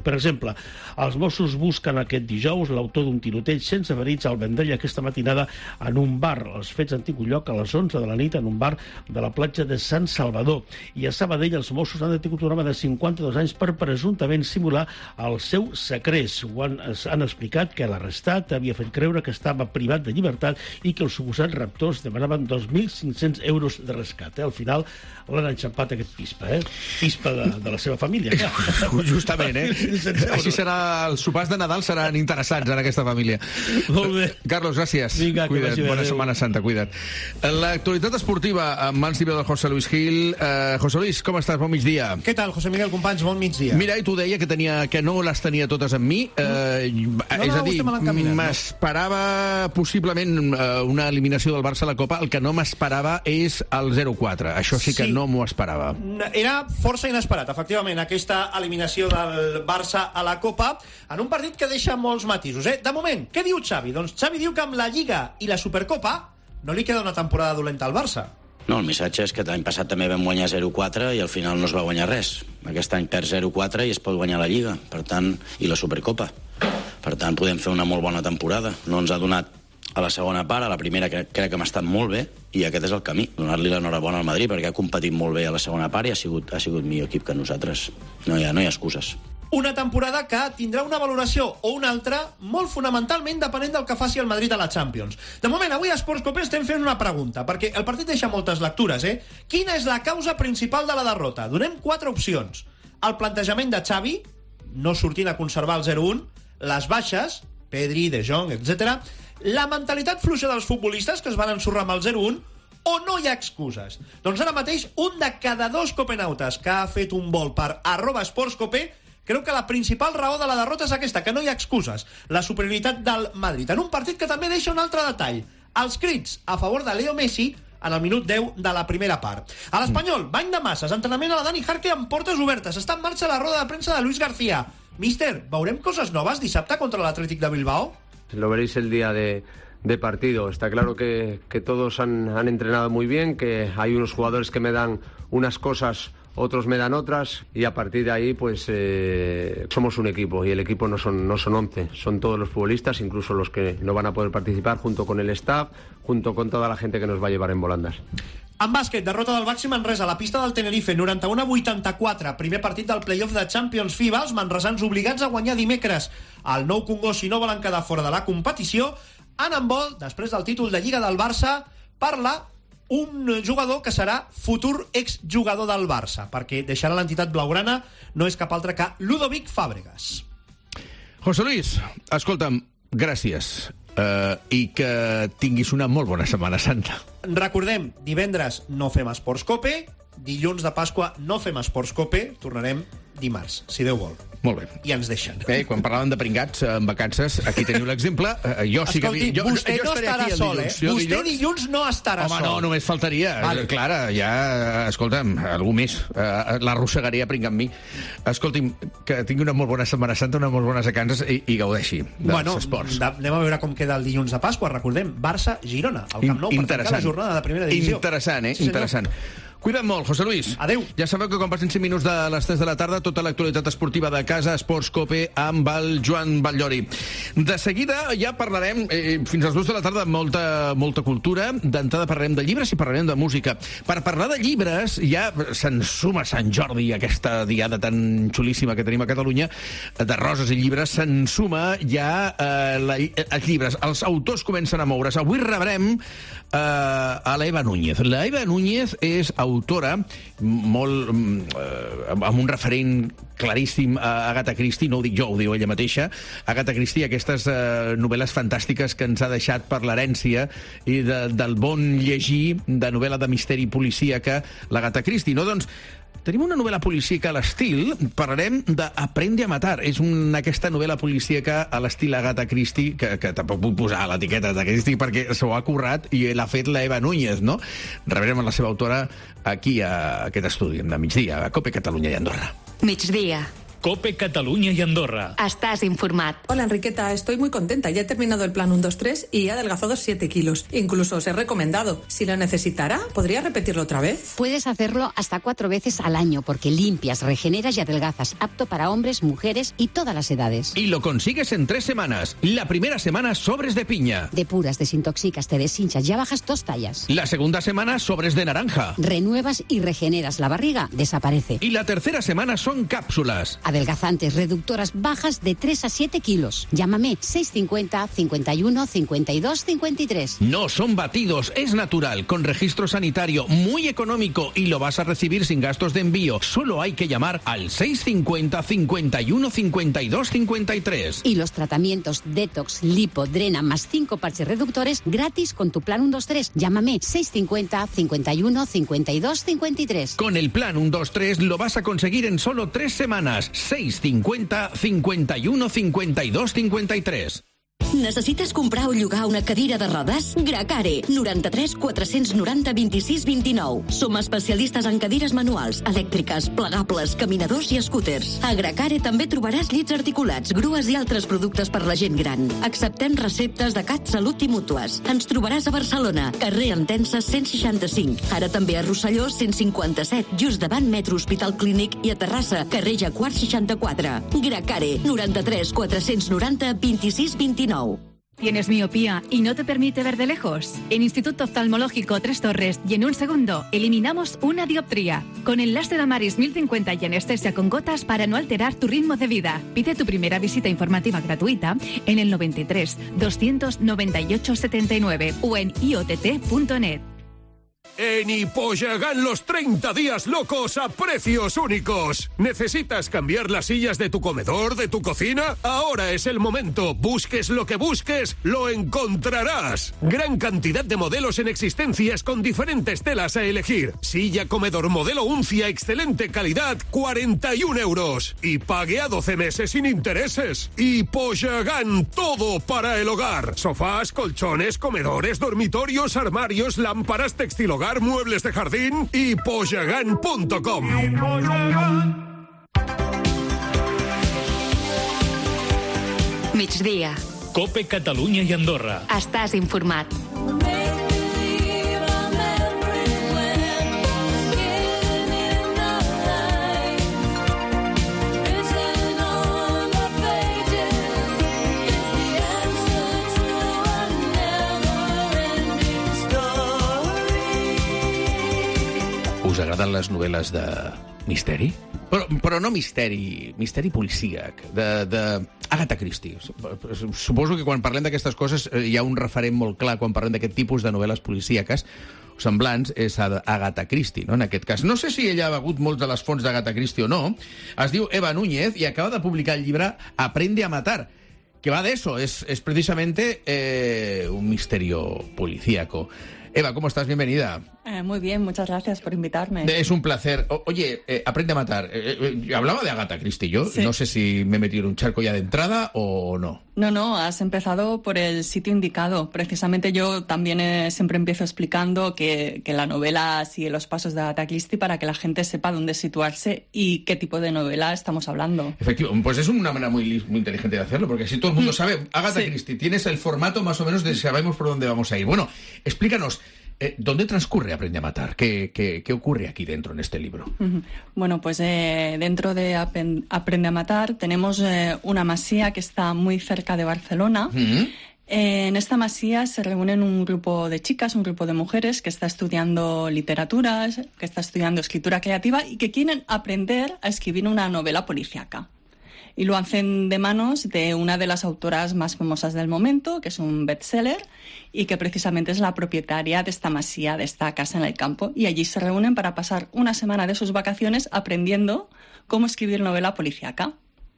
Per exemple, els Mossos busquen aquest dijous l'autor d'un tiroteig sense ferits al Vendrell aquesta matinada en un bar. Els fets han tingut lloc a les onze de la nit en un bar de la platja de Sant Salvador. I a Sabadell els Mossos han detingut un home de cinquanta-dos anys per presumptament simular el seu segrest. Ho han, han explicat que l'arrestat havia fet creure que estava privat de llibertat i que els suposats raptors demanaven dos mil cinc-cents euros de rescat. Eh? Al final l'han enxampat aquest pispa, eh? Pispa de, de la seva família. Justament, eh? Així serà, els sopars de Nadal seran interessants en aquesta família. Molt bé. Carlos, gràcies. Vinga, cuida't. Bona Setmana Santa, cuida't. L'actualitat esportiva amb mans lliure de José Luis Gil. Uh, José Luis, com estàs? Bon migdia. Què tal, José Miguel, companys? Bon migdia. Mira, i tu deia que, tenia, que no les tenia totes amb mi. Uh, no, és no, a dir, m'esperava no? possiblement uh, una eliminació del Barça a la Copa. El que no m'esperava és el zero quatre. Això sí que sí. no m'ho esperava. Era força inesperat, efectivament, aquesta eliminació del Barça a la Copa en un partit que deixa molts matisos. Eh? De moment, què diu Xavi? Doncs Xavi diu que amb la Lliga i la Supercopa no li queda una temporada dolenta al Barça. No, el missatge és que l'any passat també vam guanyar zero quatre i al final no es va guanyar res. Aquest any perd zero quatre i es pot guanyar la Lliga, per tant, i la Supercopa. Per tant, podem fer una molt bona temporada. No ens ha donat a la segona part, a la primera crec, crec que hem estat molt bé, i aquest és el camí, donar-li l'enhorabona al Madrid, perquè ha competit molt bé a la segona part i ha sigut, ha sigut millor equip que nosaltres. No hi ha, no hi ha excuses. Una temporada que tindrà una valoració o una altra molt fonamentalment depenent del que faci el Madrid a la Champions. De moment, avui a Sports Cope estem fent una pregunta, perquè el partit deixa moltes lectures, eh? Quina és la causa principal de la derrota? Donem quatre opcions. El plantejament de Xavi, no sortint a conservar el zero un, les baixes, Pedri, De Jong, etcètera, la mentalitat fluixa dels futbolistes que es van ensorrar amb el zero un, o no hi ha excuses? Doncs ara mateix, un de cada dos copenautes que ha fet un vol per arroba esportscope creu que la principal raó de la derrota és aquesta, que no hi ha excuses, la superioritat del Madrid, en un partit que també deixa un altre detall, els crits a favor de Leo Messi en el minut deu de la primera part. A l'Espanyol, bany de masses, entrenament a la Dani Jarque amb portes obertes, està en marxa la roda de premsa de Luis García. Míster, veurem coses noves dissabte contra l'Atlètic de Bilbao? Lo veréis el día de, de partido. Está claro que, que todos han, han entrenado muy bien, que hay unos jugadores que me dan unas cosas, otros me dan otras, y a partir de ahí pues eh, somos un equipo, y el equipo no son, no son once, son todos los futbolistas, incluso los que no van a poder participar, junto con el staff, junto con toda la gente que nos va a llevar en volandas. En bàsquet, derrota del Baxi Manresa a la pista del Tenerife, noranta-u a vuitanta-quatre, primer partit del play-off de Champions FIBA, els manresans obligats a guanyar dimecres. El Nou Congost, si no volen quedar fora de la competició, en handbol, després del títol de Lliga del Barça, parla un jugador que serà futur exjugador del Barça, perquè deixarà l'entitat blaugrana, no és cap altre que Ludovic Fàbregas. José Luis, escolta'm, gràcies. Uh, i que tinguis una molt bona Setmana Santa. Recordem, divendres no fem Esports Cope, dilluns de Pasqua no fem Esports Cope, tornarem dimarts, si Déu vol. Molt bé. I ens deixen. Bé, quan parlàvem de pringats en vacances, aquí teniu l'exemple. Uh, jo sí Escolti, que... Jo, vostè jo no estarà sol, eh? Jo vostè dilluns... dilluns no estarà Home, sol. no, només faltaria. Vale. Clara, ja, escolta'm, algú més. Uh, l'arrossegaria a pringar amb mi. Escolti'm, que tingui una molt bona Setmana Santa, unes molt bones vacances i, i gaudeixi dels bueno, esports. De, anem a veure com queda el dilluns de Pasqua. Recordem, Barça-Girona, al Camp Nou, per tancar la jornada de primera divisió. Interessant, eh? Sí, Interessant. Cuida't molt, José Luis. Adéu. Ja sabeu que quan passin cinc minuts de les tres de la tarda, tota l'actualitat esportiva de casa, Esports Cope, amb el Joan Batllori. De seguida ja parlarem, eh, fins a les dues de la tarda, molta, molta cultura. D'entrada parlarem de llibres i parlarem de música. Per parlar de llibres, ja se'n suma Sant Jordi, aquesta diada tan xulíssima que tenim a Catalunya, de roses i llibres, se'n suma ja eh, la, els llibres. Els autors comencen a moure's. Avui rebrem eh, a l'Eva Núñez. La Eva Núñez és autora molt eh, amb un referent claríssim a Agatha Christie, no ho dic jo, ho diu ella mateixa. Agatha Christie, aquestes eh, novel·les fantàstiques que ens ha deixat per l'herència i de, del bon llegir de novel·la de misteri policíaca, l'Agatha Christie, no? Doncs tenim una novel·la policíaca a l'estil, parlarem d'Aprende a matar. És una, aquesta novel·la policíaca a l'estil Agatha Christie, que, que tampoc vull posar l'etiqueta de Christie perquè s'ho ha currat i l'ha fet la Eva Núñez, no? Rebrem la seva autora aquí a aquest estudi, de migdia, a Cope Catalunya i Andorra. Migdia, COPE Catalunya y Andorra. Estás informat. Hola Enriqueta, estoy muy contenta. Ya he terminado el plan uno dos tres y he adelgazado siete kilos. Incluso os he recomendado. Si lo necesitara, ¿podría repetirlo otra vez? Puedes hacerlo hasta cuatro veces al año porque limpias, regeneras y adelgazas. Apto para hombres, mujeres y todas las edades. Y lo consigues en tres semanas. La primera semana, sobres de piña. Depuras, desintoxicas, te deshinchas, ya bajas dos tallas. La segunda semana, sobres de naranja. Renuevas y regeneras. La barriga desaparece. Y la tercera semana son cápsulas. Adelgazantes, reductoras, bajas de tres a siete kilos. Llámame seis cincuenta, cincuenta y uno, cincuenta y dos, cincuenta y tres. No son batidos, es natural, con registro sanitario, muy económico y lo vas a recibir sin gastos de envío. Solo hay que llamar al seis cincuenta, cincuenta y uno, cincuenta y dos, cincuenta y tres. Y los tratamientos Detox, Lipo, Drena más cinco parches reductores gratis con tu plan uno dos tres. Llámame seis cincuenta, cincuenta y uno, cincuenta y dos, cincuenta y tres. Con el plan uno dos tres lo vas a conseguir en solo tres semanas. seis cincuenta, cincuenta y uno, cincuenta y dos, cincuenta y tres. Necessites comprar o llogar una cadira de rodes? Gracare, noranta-tres quatre-cents noranta vint-i-sis vint-i-nou. Som especialistes en cadires manuals, elèctriques, plegables, caminadors i scooters. A Gracare també trobaràs llits articulats, grues i altres productes per la gent gran. Acceptem receptes de CatSalut i mútues. Ens trobaràs a Barcelona, carrer Entença cent seixanta-cinc. Ara també a Rosselló cent cinquanta-set, just davant Metro Hospital Clínic, i a Terrassa, carrer Jacquard seixanta-quatre. Gracare, noranta-tres quatre-cents noranta vint-i-sis vint-i-nou. ¿Tienes miopía y no te permite ver de lejos? En Instituto Oftalmológico Tres Torres y en un segundo eliminamos una dioptría. Con el láser Amaris mil cincuenta y anestesia con gotas para no alterar tu ritmo de vida. Pide tu primera visita informativa gratuita en el noventa y tres, doscientos noventa y ocho setenta y nueve o en i o t t punto net. En Hippoyagán los treinta días locos a precios únicos. ¿Necesitas cambiar las sillas de tu comedor, de tu cocina? Ahora es el momento. Busques lo que busques, lo encontrarás. Gran cantidad de modelos en existencias con diferentes telas a elegir. Silla comedor modelo Uncia, excelente calidad, cuarenta y un euros. Y pague a doce meses sin intereses. Hippoyagán, todo para el hogar. Sofás, colchones, comedores, dormitorios, armarios, lámparas, textil hogar, muebles de jardín y hippoyagán punto com. Migdia. COPE Catalunya i Andorra. Estàs informat. Us agraden les novel·les de misteri? Però, però no misteri, misteri policíac, de, de Agatha Christie. Suposo que quan parlem d'aquestes coses hi ha un referent molt clar quan parlem d'aquest tipus de novel·les policíaques semblants, és Agatha Christie, no? En aquest cas. No sé si ella ha begut molts de les fonts d'Agatha Christie o no. Es diu Eva Núñez i acaba de publicar el llibre Aprende a matar, que va de eso, es, es precisamente eh, un misterio policíaco. Eva, ¿cómo estás? Bienvenida. Eh, muy bien, muchas gracias por invitarme. Es un placer. O, oye, eh, Aprende a matar. Eh, eh, hablaba de Agatha Christie yo. Sí. No sé si me he metido en un charco ya de entrada o no. No, no, has empezado por el sitio indicado. Precisamente yo también eh, siempre empiezo explicando que, que la novela sigue los pasos de Agatha Christie para que la gente sepa dónde situarse y qué tipo de novela estamos hablando. Efectivamente, pues es una manera muy, muy inteligente de hacerlo, porque así todo el mundo sabe. Agatha sí. Christie, tienes el formato más o menos de sabemos por dónde vamos a ir. Bueno, explícanos. Eh, ¿Dónde transcurre Aprende a matar? ¿Qué, qué, qué ocurre aquí dentro en este libro? Uh-huh. Bueno, pues eh, dentro de Aprende a matar tenemos eh, una masía que está muy cerca de Barcelona. Uh-huh. Eh, en esta masía se reúnen un grupo de chicas, un grupo de mujeres que está estudiando literatura, que está estudiando escritura creativa y que quieren aprender a escribir una novela policíaca. Y lo hacen de manos de una de las autoras más famosas del momento, que es un bestseller, y que precisamente es la propietaria de esta masía, de esta casa en el campo. Y allí se reúnen para pasar una semana de sus vacaciones aprendiendo cómo escribir novela policíaca.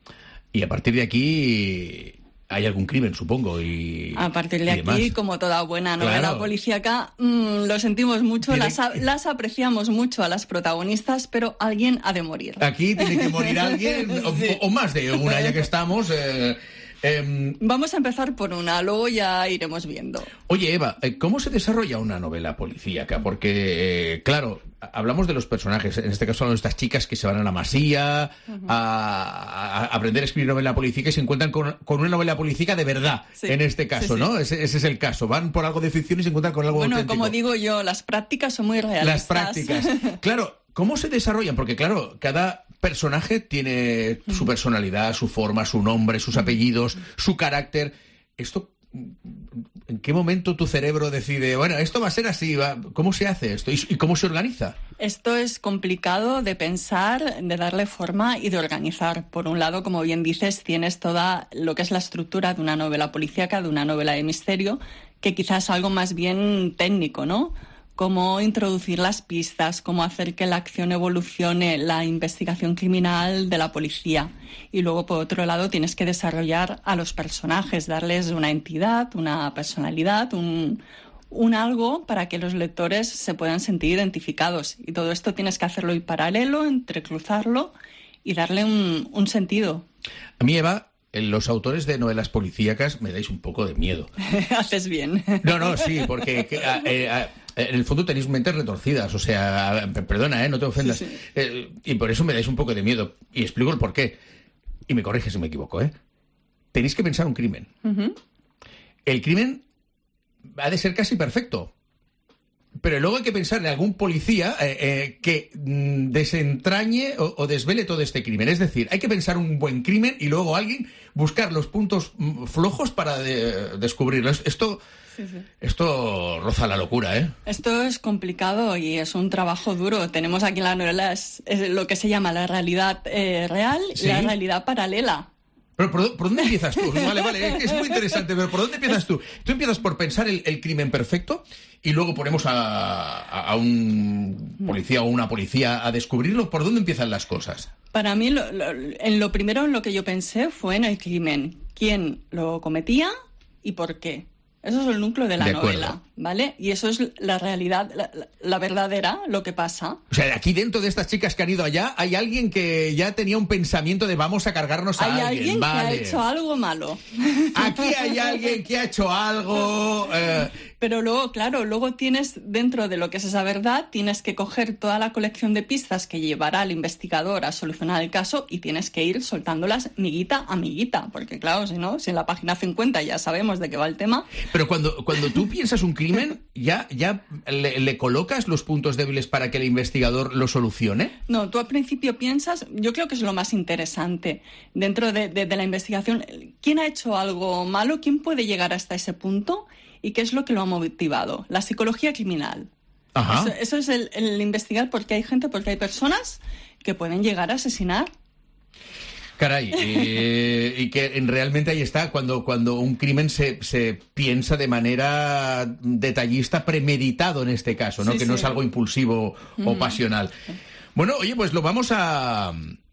Y a partir de aquí hay algún crimen, supongo. Y a partir de aquí, demás. Como toda buena novela claro. policíaca, mmm, lo sentimos mucho, tiene... las, las apreciamos mucho a las protagonistas, pero alguien ha de morir. Aquí tiene que morir alguien, sí. o, o más de una, ya que estamos... Eh... Eh, Vamos a empezar por una, luego ya iremos viendo. Oye, Eva, ¿cómo se desarrolla una novela policíaca? Porque, eh, claro, hablamos de los personajes. En este caso son estas chicas que se van a la masía uh-huh. a, a aprender a escribir novela policíaca y se encuentran con, con una novela policíaca de verdad, sí, en este caso, sí, sí. ¿no? Ese, ese es el caso. Van por algo de ficción y se encuentran con algo bueno, auténtico. Bueno, como digo yo, las prácticas son muy realistas. Las prácticas. Claro, ¿cómo se desarrollan? Porque, claro, cada personaje tiene uh-huh. su personalidad, su forma, su nombre, sus apellidos, uh-huh. su carácter. Esto... ¿En qué momento tu cerebro decide, bueno, esto va a ser así? Va? ¿Cómo se hace esto? ¿Y cómo se organiza? Esto es complicado de pensar, de darle forma y de organizar. Por un lado, como bien dices, tienes toda lo que es la estructura de una novela policíaca, de una novela de misterio, que quizás es algo más bien técnico, ¿no? Cómo introducir las pistas, cómo hacer que la acción evolucione, la investigación criminal de la policía. Y luego, por otro lado, tienes que desarrollar a los personajes, darles una entidad, una personalidad, un, un algo para que los lectores se puedan sentir identificados. Y todo esto tienes que hacerlo en paralelo, entrecruzarlo y darle un, un sentido. A mí, Eva, los autores de novelas policíacas me dais un poco de miedo. Haces bien. No, no, sí, porque... Eh, eh, en el fondo tenéis mentes retorcidas, o sea, perdona, ¿eh? No te ofendas. Sí, sí. Eh, y por eso me dais un poco de miedo. Y explico el porqué. Y me corriges si me equivoco, ¿eh? Tenéis que pensar un crimen. Uh-huh. El crimen ha de ser casi perfecto. Pero luego hay que pensar en algún policía eh, eh, que mm, desentrañe o, o desvele todo este crimen. Es decir, hay que pensar un buen crimen y luego alguien buscar los puntos mm, flojos para de, descubrirlo. Esto... Sí, sí. Esto roza la locura, ¿eh? Esto es complicado y es un trabajo duro. Tenemos aquí en la novela es, es lo que se llama la realidad eh, real y ¿sí? la realidad paralela. Pero ¿por, ¿por dónde empiezas tú? Vale, vale, es muy interesante, pero ¿por dónde empiezas tú? Tú empiezas por pensar el, el crimen perfecto y luego ponemos a, a, a un policía o una policía a descubrirlo. ¿Por dónde empiezan las cosas? Para mí, lo, lo, en lo primero en lo que yo pensé fue en el crimen. ¿Quién lo cometía y por qué? Eso es el núcleo de la de novela, ¿vale? Y eso es la realidad, la, la verdadera, lo que pasa. O sea, aquí dentro de estas chicas que han ido allá, hay alguien que ya tenía un pensamiento de vamos a cargarnos a hay alguien. Hay alguien vale. que ha hecho algo malo. Aquí hay alguien que ha hecho algo... Eh... Pero luego, claro, luego tienes, dentro de lo que es esa verdad, tienes que coger toda la colección de pistas que llevará al investigador a solucionar el caso y tienes que ir soltándolas miguita a miguita. Porque claro, si no, si en la página cincuenta ya sabemos de qué va el tema... Pero cuando, cuando tú piensas un crimen, ¿ya, ya le, le colocas los puntos débiles para que el investigador lo solucione? No, tú al principio piensas, yo creo que es lo más interesante dentro de, de, de la investigación. ¿Quién ha hecho algo malo? ¿Quién puede llegar hasta ese punto? ¿Y qué es lo que lo ha motivado? La psicología criminal. Ajá. Eso, eso es el, el investigar porque hay gente, porque hay personas que pueden llegar a asesinar. Caray, eh, y que realmente ahí está, cuando, cuando un crimen se, se piensa de manera detallista, premeditado en este caso, ¿no? Sí, que sí. no es algo impulsivo mm. o pasional. Bueno, oye, pues lo vamos a...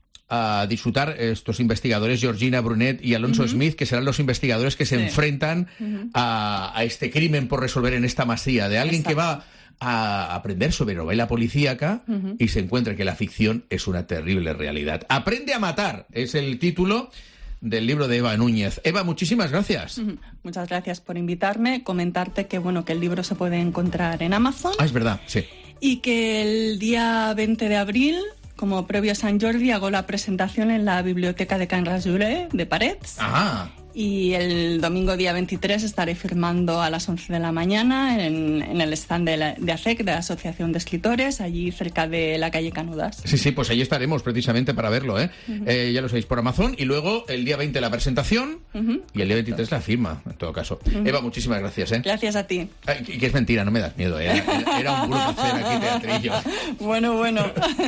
a disfrutar estos investigadores, Georgina Brunet y Alonso uh-huh. Smith, que serán los investigadores que se sí. enfrentan uh-huh. a, a este crimen por resolver en esta masía, de alguien Exacto. que va a aprender sobre novela policíaca uh-huh. y se encuentra que la ficción es una terrible realidad. Aprende a matar, es el título del libro de Eva Núñez. Eva, muchísimas gracias. Uh-huh. Muchas gracias por invitarme, comentarte que bueno que el libro se puede encontrar en Amazon. Ah, es verdad, sí. Y que el día veinte de abril, como previo a Sant Jordi, hago la presentación en la biblioteca de Can Rajolé de Parets. Ajá. Y el domingo día veintitrés estaré firmando a las once de la mañana en, en el stand de, la, de A C E C, de la Asociación de Escritores, allí cerca de la calle Canudas. Sí, sí, pues allí estaremos precisamente para verlo, ¿eh? Uh-huh. eh ya lo sabéis, por Amazon. Y luego el día veinte la presentación uh-huh. y el día veintitrés la firma, en todo caso. Uh-huh. Eva, muchísimas gracias, ¿eh? Gracias a ti. Ay, que es mentira, no me das miedo, ¿eh? Era un grupo aquí teatrillo. Bueno, bueno.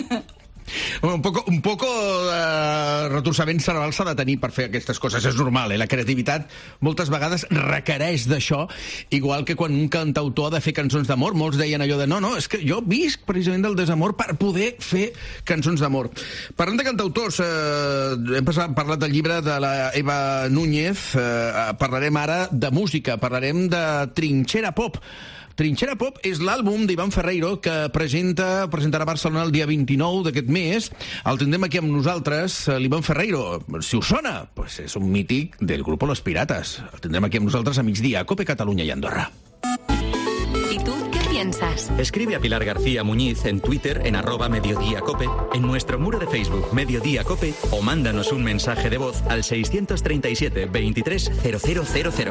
Un poco, un poco uh, retorçament cerebral s'ha de tenir per fer aquestes coses, és normal, eh? La creativitat moltes vegades requereix d'això, igual que quan un cantautor ha de fer cançons d'amor, molts deien allò de no, no, és que jo visc precisament del desamor per poder fer cançons d'amor. Parlant de cantautors, eh, hem parlat del llibre de la Eva Núñez, eh, parlarem ara de música, parlarem de trinxera pop, Trinxera Pop és l'àlbum d'Ivan Ferreiro que presenta, presentarà a Barcelona el dia vint-i-nou d'aquest mes. El tindrem aquí amb nosaltres, l'Ivan Ferreiro. Si us sona, pues és un mític del grup Los Piratas. El tindrem aquí amb nosaltres a migdia, a Cope Catalunya i Andorra. ¿Y tú qué piensas? Escribe a Pilar García Muñiz en Twitter en arroba Mediodía Cope, en nuestro muro de Facebook Mediodía Cope o mándanos un mensaje de voz al seiscientos treinta y siete veintitrés cero cero cero cero.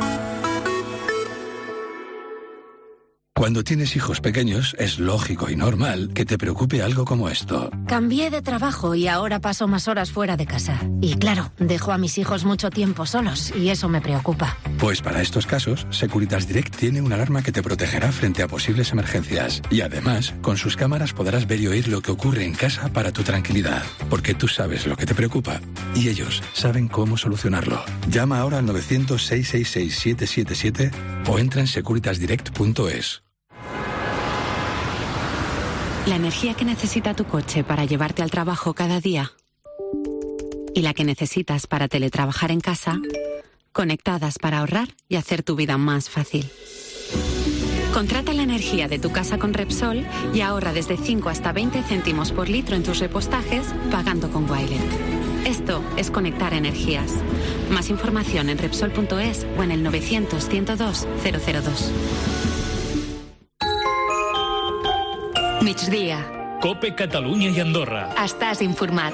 Cuando tienes hijos pequeños, es lógico y normal que te preocupe algo como esto. Cambié de trabajo y ahora paso más horas fuera de casa. Y claro, dejo a mis hijos mucho tiempo solos y eso me preocupa. Pues para estos casos, Securitas Direct tiene una alarma que te protegerá frente a posibles emergencias. Y además, con sus cámaras podrás ver y oír lo que ocurre en casa para tu tranquilidad. Porque tú sabes lo que te preocupa y ellos saben cómo solucionarlo. Llama ahora al novecientos, seiscientos sesenta y seis, siete siete siete o entra en securitas direct punto es. La energía que necesita tu coche para llevarte al trabajo cada día y la que necesitas para teletrabajar en casa, conectadas para ahorrar y hacer tu vida más fácil. Contrata la energía de tu casa con Repsol y ahorra desde cinco hasta veinte céntimos por litro en tus repostajes pagando con Wilet. Esto es conectar energías. Más información en Repsol punto es o en el novecientos, ciento dos, cero cero dos. Migdia. Cope Catalunya i Andorra. Estàs informat.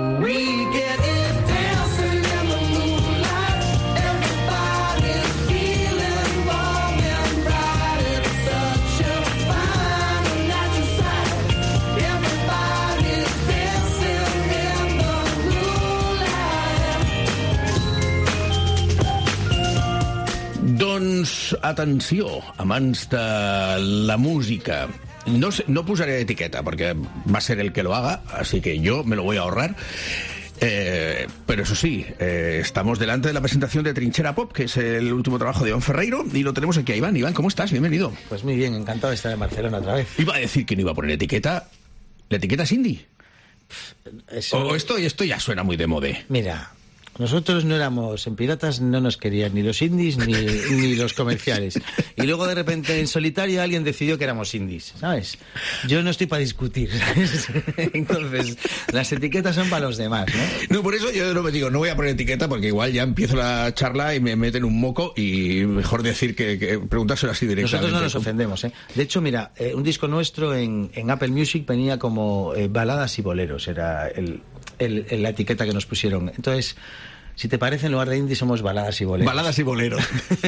Doncs, atenció, amants de la música. No, sé, no posaré etiqueta porque va a ser el que lo haga, así que yo me lo voy a ahorrar. Eh, pero eso sí, eh, estamos delante de la presentación de Trinxera Pop, que es el último trabajo de Iván Ferreiro, y lo tenemos aquí a Iván. Iván, ¿cómo estás? Bienvenido. Pues muy bien, encantado de estar en Barcelona otra vez. Iba a decir que no iba a poner etiqueta. ¿La etiqueta es indie? Eso... O esto, esto ya suena muy de modé. Mira... Nosotros no éramos, en Piratas no nos querían ni los indies ni, ni los comerciales. Y luego de repente en solitario alguien decidió que éramos indies, ¿sabes? Yo no estoy para discutir, ¿sabes? Entonces, las etiquetas son para los demás, ¿no? No, por eso yo no me digo, no voy a poner etiqueta porque igual ya empiezo la charla y me meten un moco y mejor decir que, que preguntárselo así directamente. Nosotros no nos ofendemos, ¿eh? De hecho, mira, eh, un disco nuestro en, en Apple Music venía como eh, baladas y boleros, era el... El, el, la etiqueta que nos pusieron. Entonces, si te parece, en lugar de indie somos baladas y boleros. Baladas y boleros.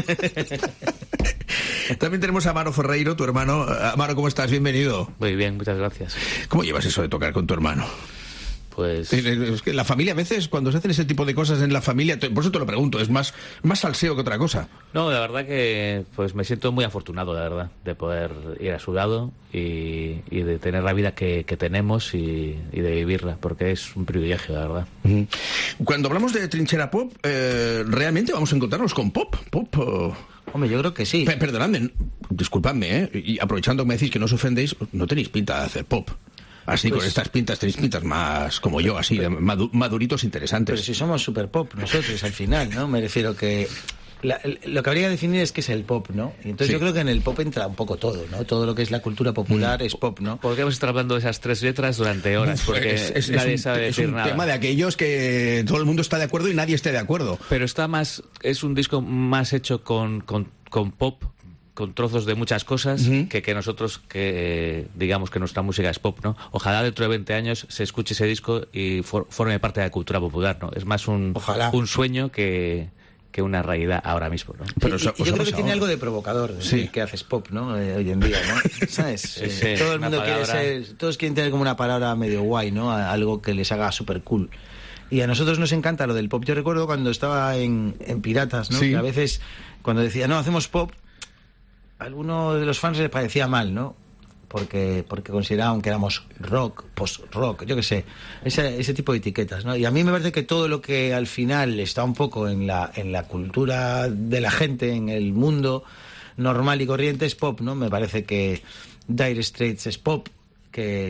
También tenemos a Amaro Ferreiro, tu hermano. Amaro, ¿cómo estás? Bienvenido. Muy bien, muchas gracias. ¿Cómo llevas eso de tocar con tu hermano? Pues... Es que la familia, a veces, cuando se hacen ese tipo de cosas en la familia, por eso te lo pregunto, es más, más salseo que otra cosa. No, la verdad que pues me siento muy afortunado, la verdad, de poder ir a su lado y, y de tener la vida que, que tenemos y, y de vivirla, porque es un privilegio, la verdad. Cuando hablamos de Trinxera Pop, eh, ¿realmente vamos a encontrarnos con pop? ¿Pop? Oh... Hombre, yo creo que sí. P- perdonadme, disculpadme, ¿eh? Y aprovechando que me decís que no os ofendéis, no tenéis pinta de hacer pop. Así, pues, con estas pintas, tenéis pintas más como yo, así, pero, madu- maduritos interesantes. Pero si somos super pop nosotros, al final, ¿no? Me refiero que... La, lo que habría que definir es qué es el pop, ¿no? Y entonces sí. Yo creo que en el pop entra un poco todo, ¿no? Todo lo que es la cultura popular mm. es pop, ¿no? Podríamos estar hablando de esas tres letras durante horas, porque es, es, nadie es un, sabe decir nada. Es un nada. tema de aquellos que todo el mundo está de acuerdo y nadie esté de acuerdo. Pero está más... Es un disco más hecho con, con, con pop, con trozos de muchas cosas, uh-huh. que, que nosotros, que digamos que nuestra música es pop, ¿no? Ojalá dentro de veinte años se escuche ese disco y for, forme parte de la cultura popular, ¿no? Es más un, un sueño que, que una realidad ahora mismo, ¿no? Pero y, y yo creo que tiene algo de provocador, sí. que haces pop, ¿no? Eh, hoy en día, ¿no? ¿Sabes? Sí, sí, eh, todo el mundo palabra... quiere ser, todos quieren tener como una palabra medio guay, ¿no? Algo que les haga súper cool. Y a nosotros nos encanta lo del pop. Yo recuerdo cuando estaba en, en Piratas, ¿no? Sí. Que a veces, cuando decía, no, hacemos pop, a alguno de los fans les parecía mal, ¿no? Porque, porque consideraban que éramos rock, post-rock, yo qué sé, ese, ese tipo de etiquetas, ¿no? Y a mí me parece que todo lo que al final está un poco en la, en la cultura de la gente, en el mundo normal y corriente, es pop, ¿no? Me parece que Dire Straits es pop, que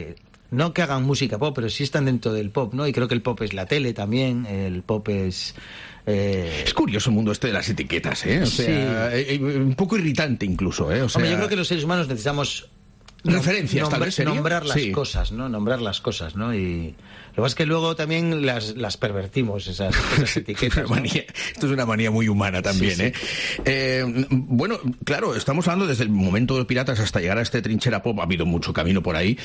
no que hagan música pop, pero sí están dentro del pop, ¿no? Y creo que el pop es la tele también, el pop es... Eh... Es curioso el mundo este de las etiquetas, ¿eh? O sea, sí. eh, un poco irritante incluso, ¿eh? O sea... Hombre, yo creo que los seres humanos necesitamos... Referencias, nombra, tal vez, ¿sería? Nombrar las sí. cosas, ¿no? Nombrar las cosas, ¿no? Y lo que pasa es que luego también las, las pervertimos, esas, esas etiquetas. ¿no? Manía, esto es una manía muy humana también, sí, ¿eh? Sí. ¿eh? Bueno, claro, estamos hablando desde el momento de Piratas hasta llegar a este Trinchera Pop, ha habido mucho camino por ahí.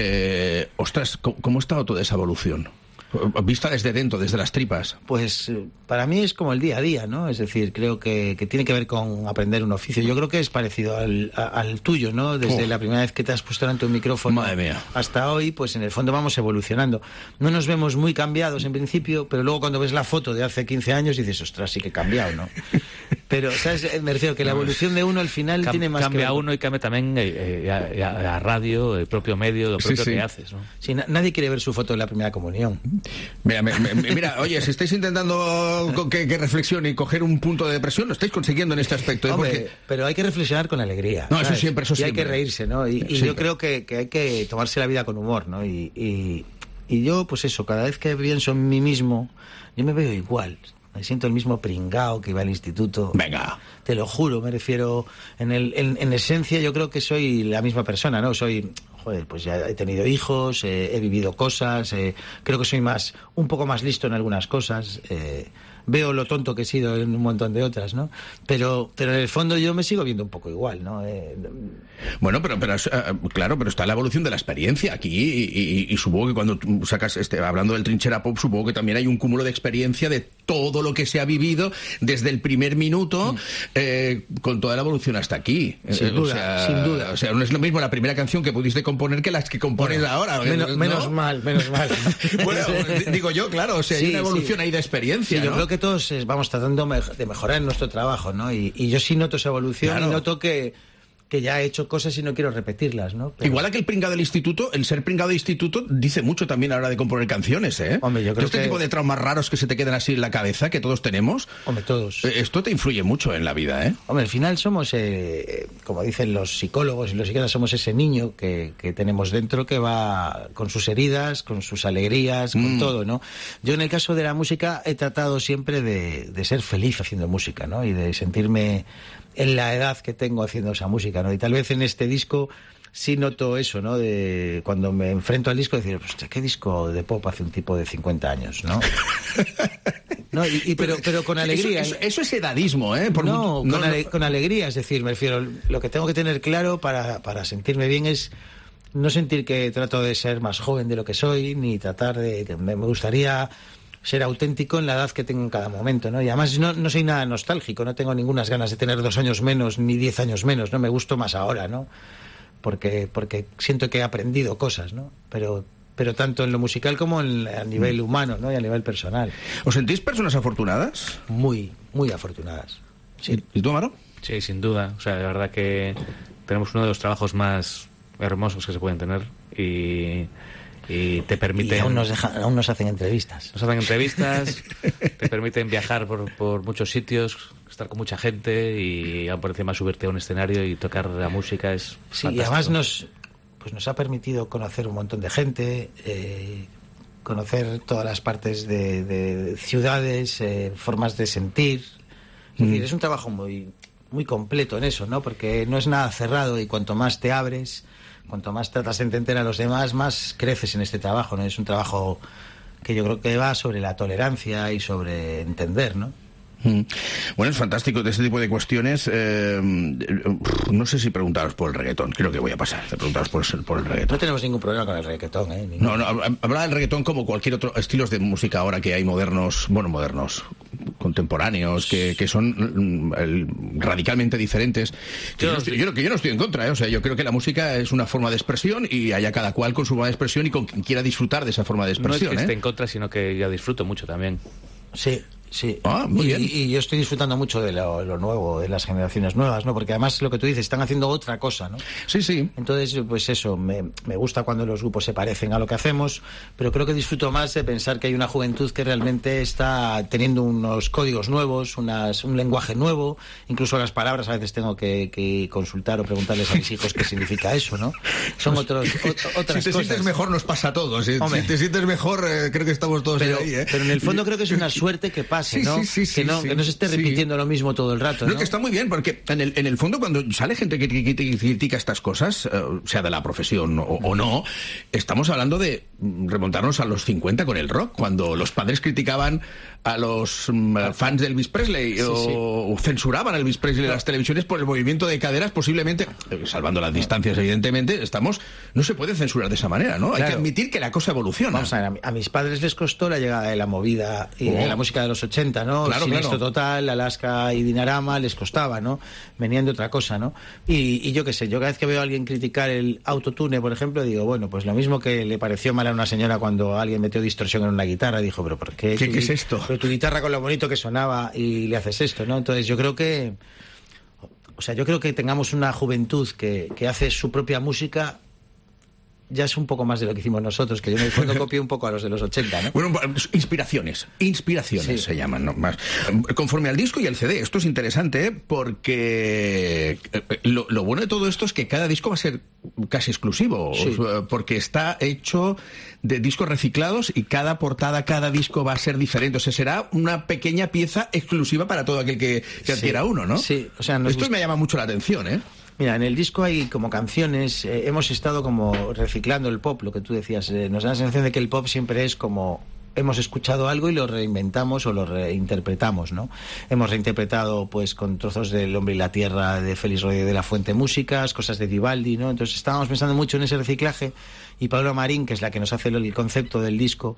Eh, ostras, ¿cómo, cómo ha estado toda esa evolución? Vista desde dentro, desde las tripas. Pues para mí es como el día a día, ¿no? Es decir, creo que, que tiene que ver con aprender un oficio. Yo creo que es parecido al, a, al tuyo, ¿no? Desde oh. la primera vez que te has puesto delante un micrófono Madre mía. hasta hoy, pues en el fondo vamos evolucionando. No nos vemos muy cambiados en principio, pero luego cuando ves la foto de hace quince años dices, ostras, sí que he cambiado, ¿no? Pero, ¿sabes? Me refiero que la evolución de uno al final Cam tiene más cambia que ver... uno y cambia también eh, a, a, a radio, el propio medio, lo propio sí, sí. que haces, ¿no? Sí, na nadie quiere ver su foto de la primera comunión. Mira, me, me, mira oye, si estáis intentando que, que reflexione y coger un punto de depresión, lo estáis consiguiendo en este aspecto. ¿eh? Hombre, Porque... pero hay que reflexionar con alegría. No, ¿sabes? eso siempre, eso y siempre. hay que reírse, ¿no? Y, y yo creo que, que hay que tomarse la vida con humor, ¿no? Y, y, y yo, pues eso, cada vez que pienso en mí mismo, yo me veo igual. Me siento el mismo pringao que iba al instituto. Venga. Te lo juro, me refiero... En, el, en, en esencia yo creo que soy la misma persona, ¿no? Soy... Joder, pues ya he tenido hijos, eh, he vivido cosas, eh, creo que soy más... Un poco más listo en algunas cosas, eh, veo lo tonto que he sido en un montón de otras, ¿no? Pero, pero en el fondo yo me sigo viendo un poco igual, ¿no? Eh, bueno, pero, pero uh, claro, pero está la evolución de la experiencia aquí y, y, y supongo que cuando tú sacas, este, hablando del Trinchera Pop, supongo que también hay un cúmulo de experiencia de todo lo que se ha vivido desde el primer minuto, mm. eh, con toda la evolución hasta aquí. Sin eh, duda, o sea, sin duda. O sea, no es lo mismo la primera canción que pudiste componer que las que compones bueno, ahora. Menos, ¿no? menos mal, menos mal. Bueno, digo yo, claro, o sea, sí, hay una evolución sí. ahí de experiencia, sí, ¿no? Yo creo que todos eh, vamos tratando de mejorar en nuestro trabajo, ¿no? Y, y yo sí noto esa evolución claro. y noto que, que ya he hecho cosas y no quiero repetirlas, ¿no? Pero... Igual que el pringado del instituto, el ser pringado de instituto dice mucho también a la hora de componer canciones, ¿eh? Hombre, yo creo este que... tipo de traumas raros que se te quedan así en la cabeza, que todos tenemos... Hombre, todos. Esto te influye mucho en la vida, ¿eh? Hombre, al final somos, eh, como dicen los psicólogos y los psiquiatras, somos ese niño que, que tenemos dentro que va con sus heridas, con sus alegrías, con mm. todo, ¿no? Yo en el caso de la música he tratado siempre de, de ser feliz haciendo música, ¿no? Y de sentirme... en la edad que tengo haciendo esa música, ¿no? Y tal vez en este disco sí noto eso, ¿no? De cuando me enfrento al disco, decir, hostia, ¿qué disco de pop hace un tipo de cincuenta años, no? no y, y, pero, pero con alegría. Eso, eso, eso es edadismo, ¿eh? Por no, no, con, ale, no, con alegría, es decir, me refiero, lo que tengo que tener claro para, para sentirme bien es no sentir que trato de ser más joven de lo que soy, ni tratar de... Me, me gustaría... ser auténtico en la edad que tengo en cada momento, ¿no? Y además no, no soy nada nostálgico, no tengo ninguna ganas de tener dos años menos ni diez años menos, ¿no? Me gusto más ahora, ¿no? Porque, porque siento que he aprendido cosas, ¿no? Pero, pero tanto en lo musical como en, a nivel humano, ¿no? Y a nivel personal. ¿Os sentís personas afortunadas? Muy, muy afortunadas. Sí. ¿Y tú, Amaro? Sí, sin duda. O sea, la verdad que tenemos uno de los trabajos más hermosos que se pueden tener y... y te permiten... Y aún nos, dejan, aún nos hacen entrevistas. Nos hacen entrevistas, te permiten viajar por, por muchos sitios, estar con mucha gente y aún por encima subirte a un escenario y tocar la música es sí, fantástico. Y además nos, pues nos ha permitido conocer un montón de gente, eh, conocer todas las partes de, de ciudades, eh, formas de sentir. Es mm. decir, es un trabajo muy, muy completo en eso, ¿no? Porque no es nada cerrado y cuanto más te abres... Cuanto más tratas de entender a los demás, más creces en este trabajo, ¿no? Es un trabajo que yo creo que va sobre la tolerancia y sobre entender, ¿no? Bueno, es fantástico de este tipo de cuestiones. Eh, no sé si preguntaros por el reggaetón. Creo que voy a pasar de preguntaros por el, por el reggaetón. No tenemos ningún problema con el reggaetón, ¿eh? Ningún... No, no, habla del reggaetón como cualquier otro estilos de música ahora que hay modernos, bueno, modernos, contemporáneos, que, que son mm, radicalmente diferentes. Que yo, no estoy, yo, que yo no estoy en contra, ¿eh? O sea, yo creo que la música es una forma de expresión y haya cada cual con su forma de expresión y con quien quiera disfrutar de esa forma de expresión. No es que ¿eh? esté en contra, sino que yo disfruto mucho también. Sí. Sí. Ah, muy y, bien. Y yo estoy disfrutando mucho de lo, lo nuevo, de las generaciones nuevas, ¿no? Porque además lo que tú dices, están haciendo otra cosa, ¿no? Sí, sí. Entonces, pues eso, me, me gusta cuando los grupos se parecen a lo que hacemos, pero creo que disfruto más de pensar que hay una juventud que realmente está teniendo unos códigos nuevos, unas, un lenguaje nuevo, incluso las palabras a veces tengo que, que consultar o preguntarles a mis hijos qué significa eso, ¿no? Son otros, ot, otras si te cosas. sientes mejor nos pasa a todos. Si, si te sientes mejor, eh, creo que estamos todos pero, ahí, ¿eh? Pero en el fondo creo que es una suerte que pase. Sí, ¿no? Sí, sí, sí, que, no, sí, que no se esté repitiendo sí. lo mismo todo el rato, ¿no? No, que está muy bien, porque en el, en el fondo cuando sale gente que, que, que critica estas cosas, eh, sea de la profesión o, o no, estamos hablando de remontarnos a los cincuenta con el rock, cuando los padres criticaban a los um, fans de Elvis Presley, sí, o sí. censuraban a Elvis Presley en las televisiones por el movimiento de caderas, posiblemente, eh, salvando las distancias evidentemente, estamos, no se puede censurar de esa manera, ¿no? Claro. Hay que admitir que la cosa evoluciona. Vamos a ver, a, a mis padres les costó la llegada de la movida y oh. de la música de los ochenta, ¿no? Claro, Siniestro claro. Total, Alaska y Dinarama les costaba, ¿no? Venían de otra cosa, ¿no? Y, y yo qué sé, yo cada vez que veo a alguien criticar el autotune, por ejemplo, digo, bueno, pues lo mismo que le pareció mal a una señora cuando alguien metió distorsión en una guitarra, dijo, pero ¿por qué? ¿Qué, tu, ¿qué es esto? Pero tu guitarra con lo bonito que sonaba y le haces esto, ¿no? Entonces yo creo que, o sea, yo creo que tengamos una juventud que, que hace su propia música. Ya es un poco más de lo que hicimos nosotros, que yo en el fondo copio un poco a los de los ochenta, ¿no? Bueno, inspiraciones, inspiraciones sí. se llaman, ¿no? Más conforme al disco y al C D. Esto es interesante, ¿eh? Porque lo, lo bueno de todo esto es que cada disco va a ser casi exclusivo, sí. porque está hecho de discos reciclados y cada portada, cada disco va a ser diferente. O sea, será una pequeña pieza exclusiva para todo aquel que, que adquiera sí. uno, ¿no? Sí, o sea, nos esto gusta... me llama mucho la atención, ¿eh? Mira, en el disco hay como canciones, eh, hemos estado como reciclando el pop, lo que tú decías, eh, nos da la sensación de que el pop siempre es como hemos escuchado algo y lo reinventamos o lo reinterpretamos, ¿no? Hemos reinterpretado pues con trozos del Hombre y la Tierra de Félix Rodríguez de la Fuente músicas, cosas de Vivaldi, ¿no? Entonces estábamos pensando mucho en ese reciclaje y Paula Marín, que es la que nos hace el concepto del disco,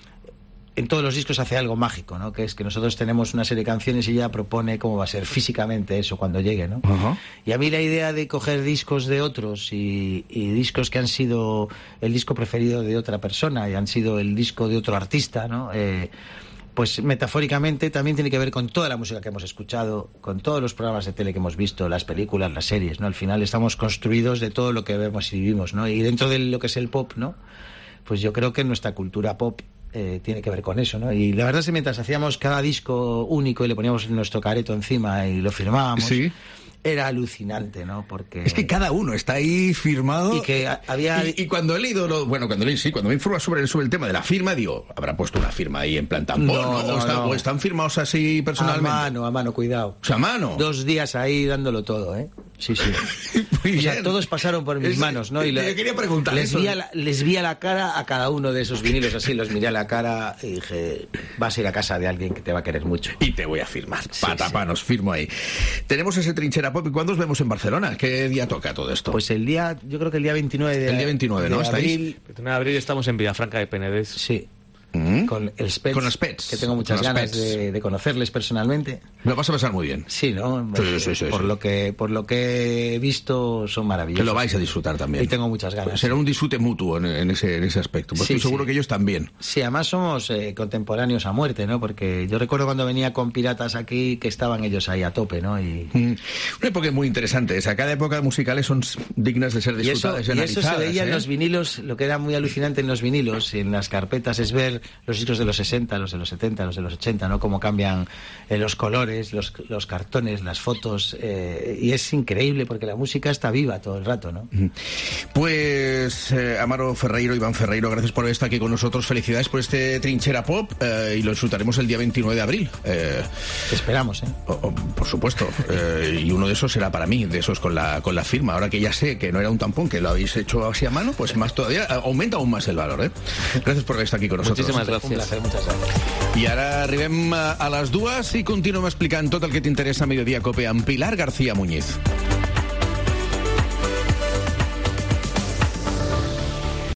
en todos los discos hace algo mágico, ¿no? Que es que nosotros tenemos una serie de canciones y ella propone cómo va a ser físicamente eso cuando llegue, ¿no? Uh-huh. Y a mí la idea de coger discos de otros y, y discos que han sido el disco preferido de otra persona y han sido el disco de otro artista, ¿no? Eh, pues metafóricamente también tiene que ver con toda la música que hemos escuchado, con todos los programas de tele que hemos visto, las películas, las series, ¿no? Al final estamos construidos de todo lo que vemos y vivimos, ¿no? Y dentro de lo que es el pop, ¿no? Pues yo creo que nuestra cultura pop Eh, tiene que ver con eso, ¿no? Y la verdad es que mientras hacíamos cada disco único y le poníamos nuestro careto encima y lo firmábamos, sí. era alucinante, ¿no? Porque es que cada uno está ahí firmado y que había y, y cuando he leído lo, bueno cuando leí sí cuando me informa sobre sobre el tema de la firma digo habrá puesto una firma ahí en plan tampón no, ¿no? no, o, están, no. o están firmados así personalmente a mano a mano cuidado o sea a mano dos días ahí dándolo todo, ¿eh? Sí, sí. Muy o sea, bien. todos pasaron por mis es, manos, ¿no? Y le, le, quería preguntar les eso. vi, a la, les vi a la cara a cada uno de esos vinilos así, los miré a la cara y dije, vas a ir a casa de alguien que te va a querer mucho. Y te voy a firmar. Sí, Patapanos, sí. firmo ahí. Tenemos ese Trinchera Pop. ¿Y cuándo os vemos en Barcelona? ¿Qué día toca todo esto? Pues el día, yo creo que el día veintinueve de El día veintinueve, de ¿no? abril. ¿Estáis? El veintinueve de abril estamos en Villafranca de Penedès. Sí. ¿Mm? Con el Spets, con los Pets, que tengo muchas ganas de, de conocerles personalmente. Lo vas a pasar muy bien. Sí, ¿no? Sí, sí, sí, por sí. lo que por lo que he visto son maravillosos. Que lo vais a disfrutar también. Y tengo muchas ganas. Será un disfrute mutuo en, en, ese, en ese aspecto. Pues sí, estoy seguro sí. que ellos también. Sí, además somos eh, contemporáneos a muerte, ¿no? Porque yo recuerdo cuando venía con Piratas aquí que estaban ellos ahí a tope, ¿no? Y... Mm. Una época muy interesante esa. Cada época musicales son dignas de ser disfrutadas y eso, y y eso se veía ¿eh? en los vinilos. Lo que era muy alucinante en los vinilos, en las carpetas, es ver los discos de los sesenta, los de los setenta, los de los ochenta, ¿no? Cómo cambian eh, los colores, los, los cartones, las fotos, eh, y es increíble porque la música está viva todo el rato, ¿no? Pues eh, Amaro Ferreiro, Iván Ferreiro, gracias por estar aquí con nosotros, felicidades por este Trinchera Pop, eh, y lo disfrutaremos el día veintinueve de abril. Eh, Te esperamos, ¿eh? Oh, oh, por supuesto, eh, y uno de esos será para mí, de esos con la, con la firma, ahora que ya sé que no era un tampón, que lo habéis hecho así a mano, pues más todavía, aumenta aún más el valor, ¿eh? Gracias por estar aquí con nosotros. Muchísimas gracias. Un placer, muchas gracias. I ara arribem a les dues i continuem explicant tot el que t'interessa a Mediodía Cope amb Pilar García Muñiz.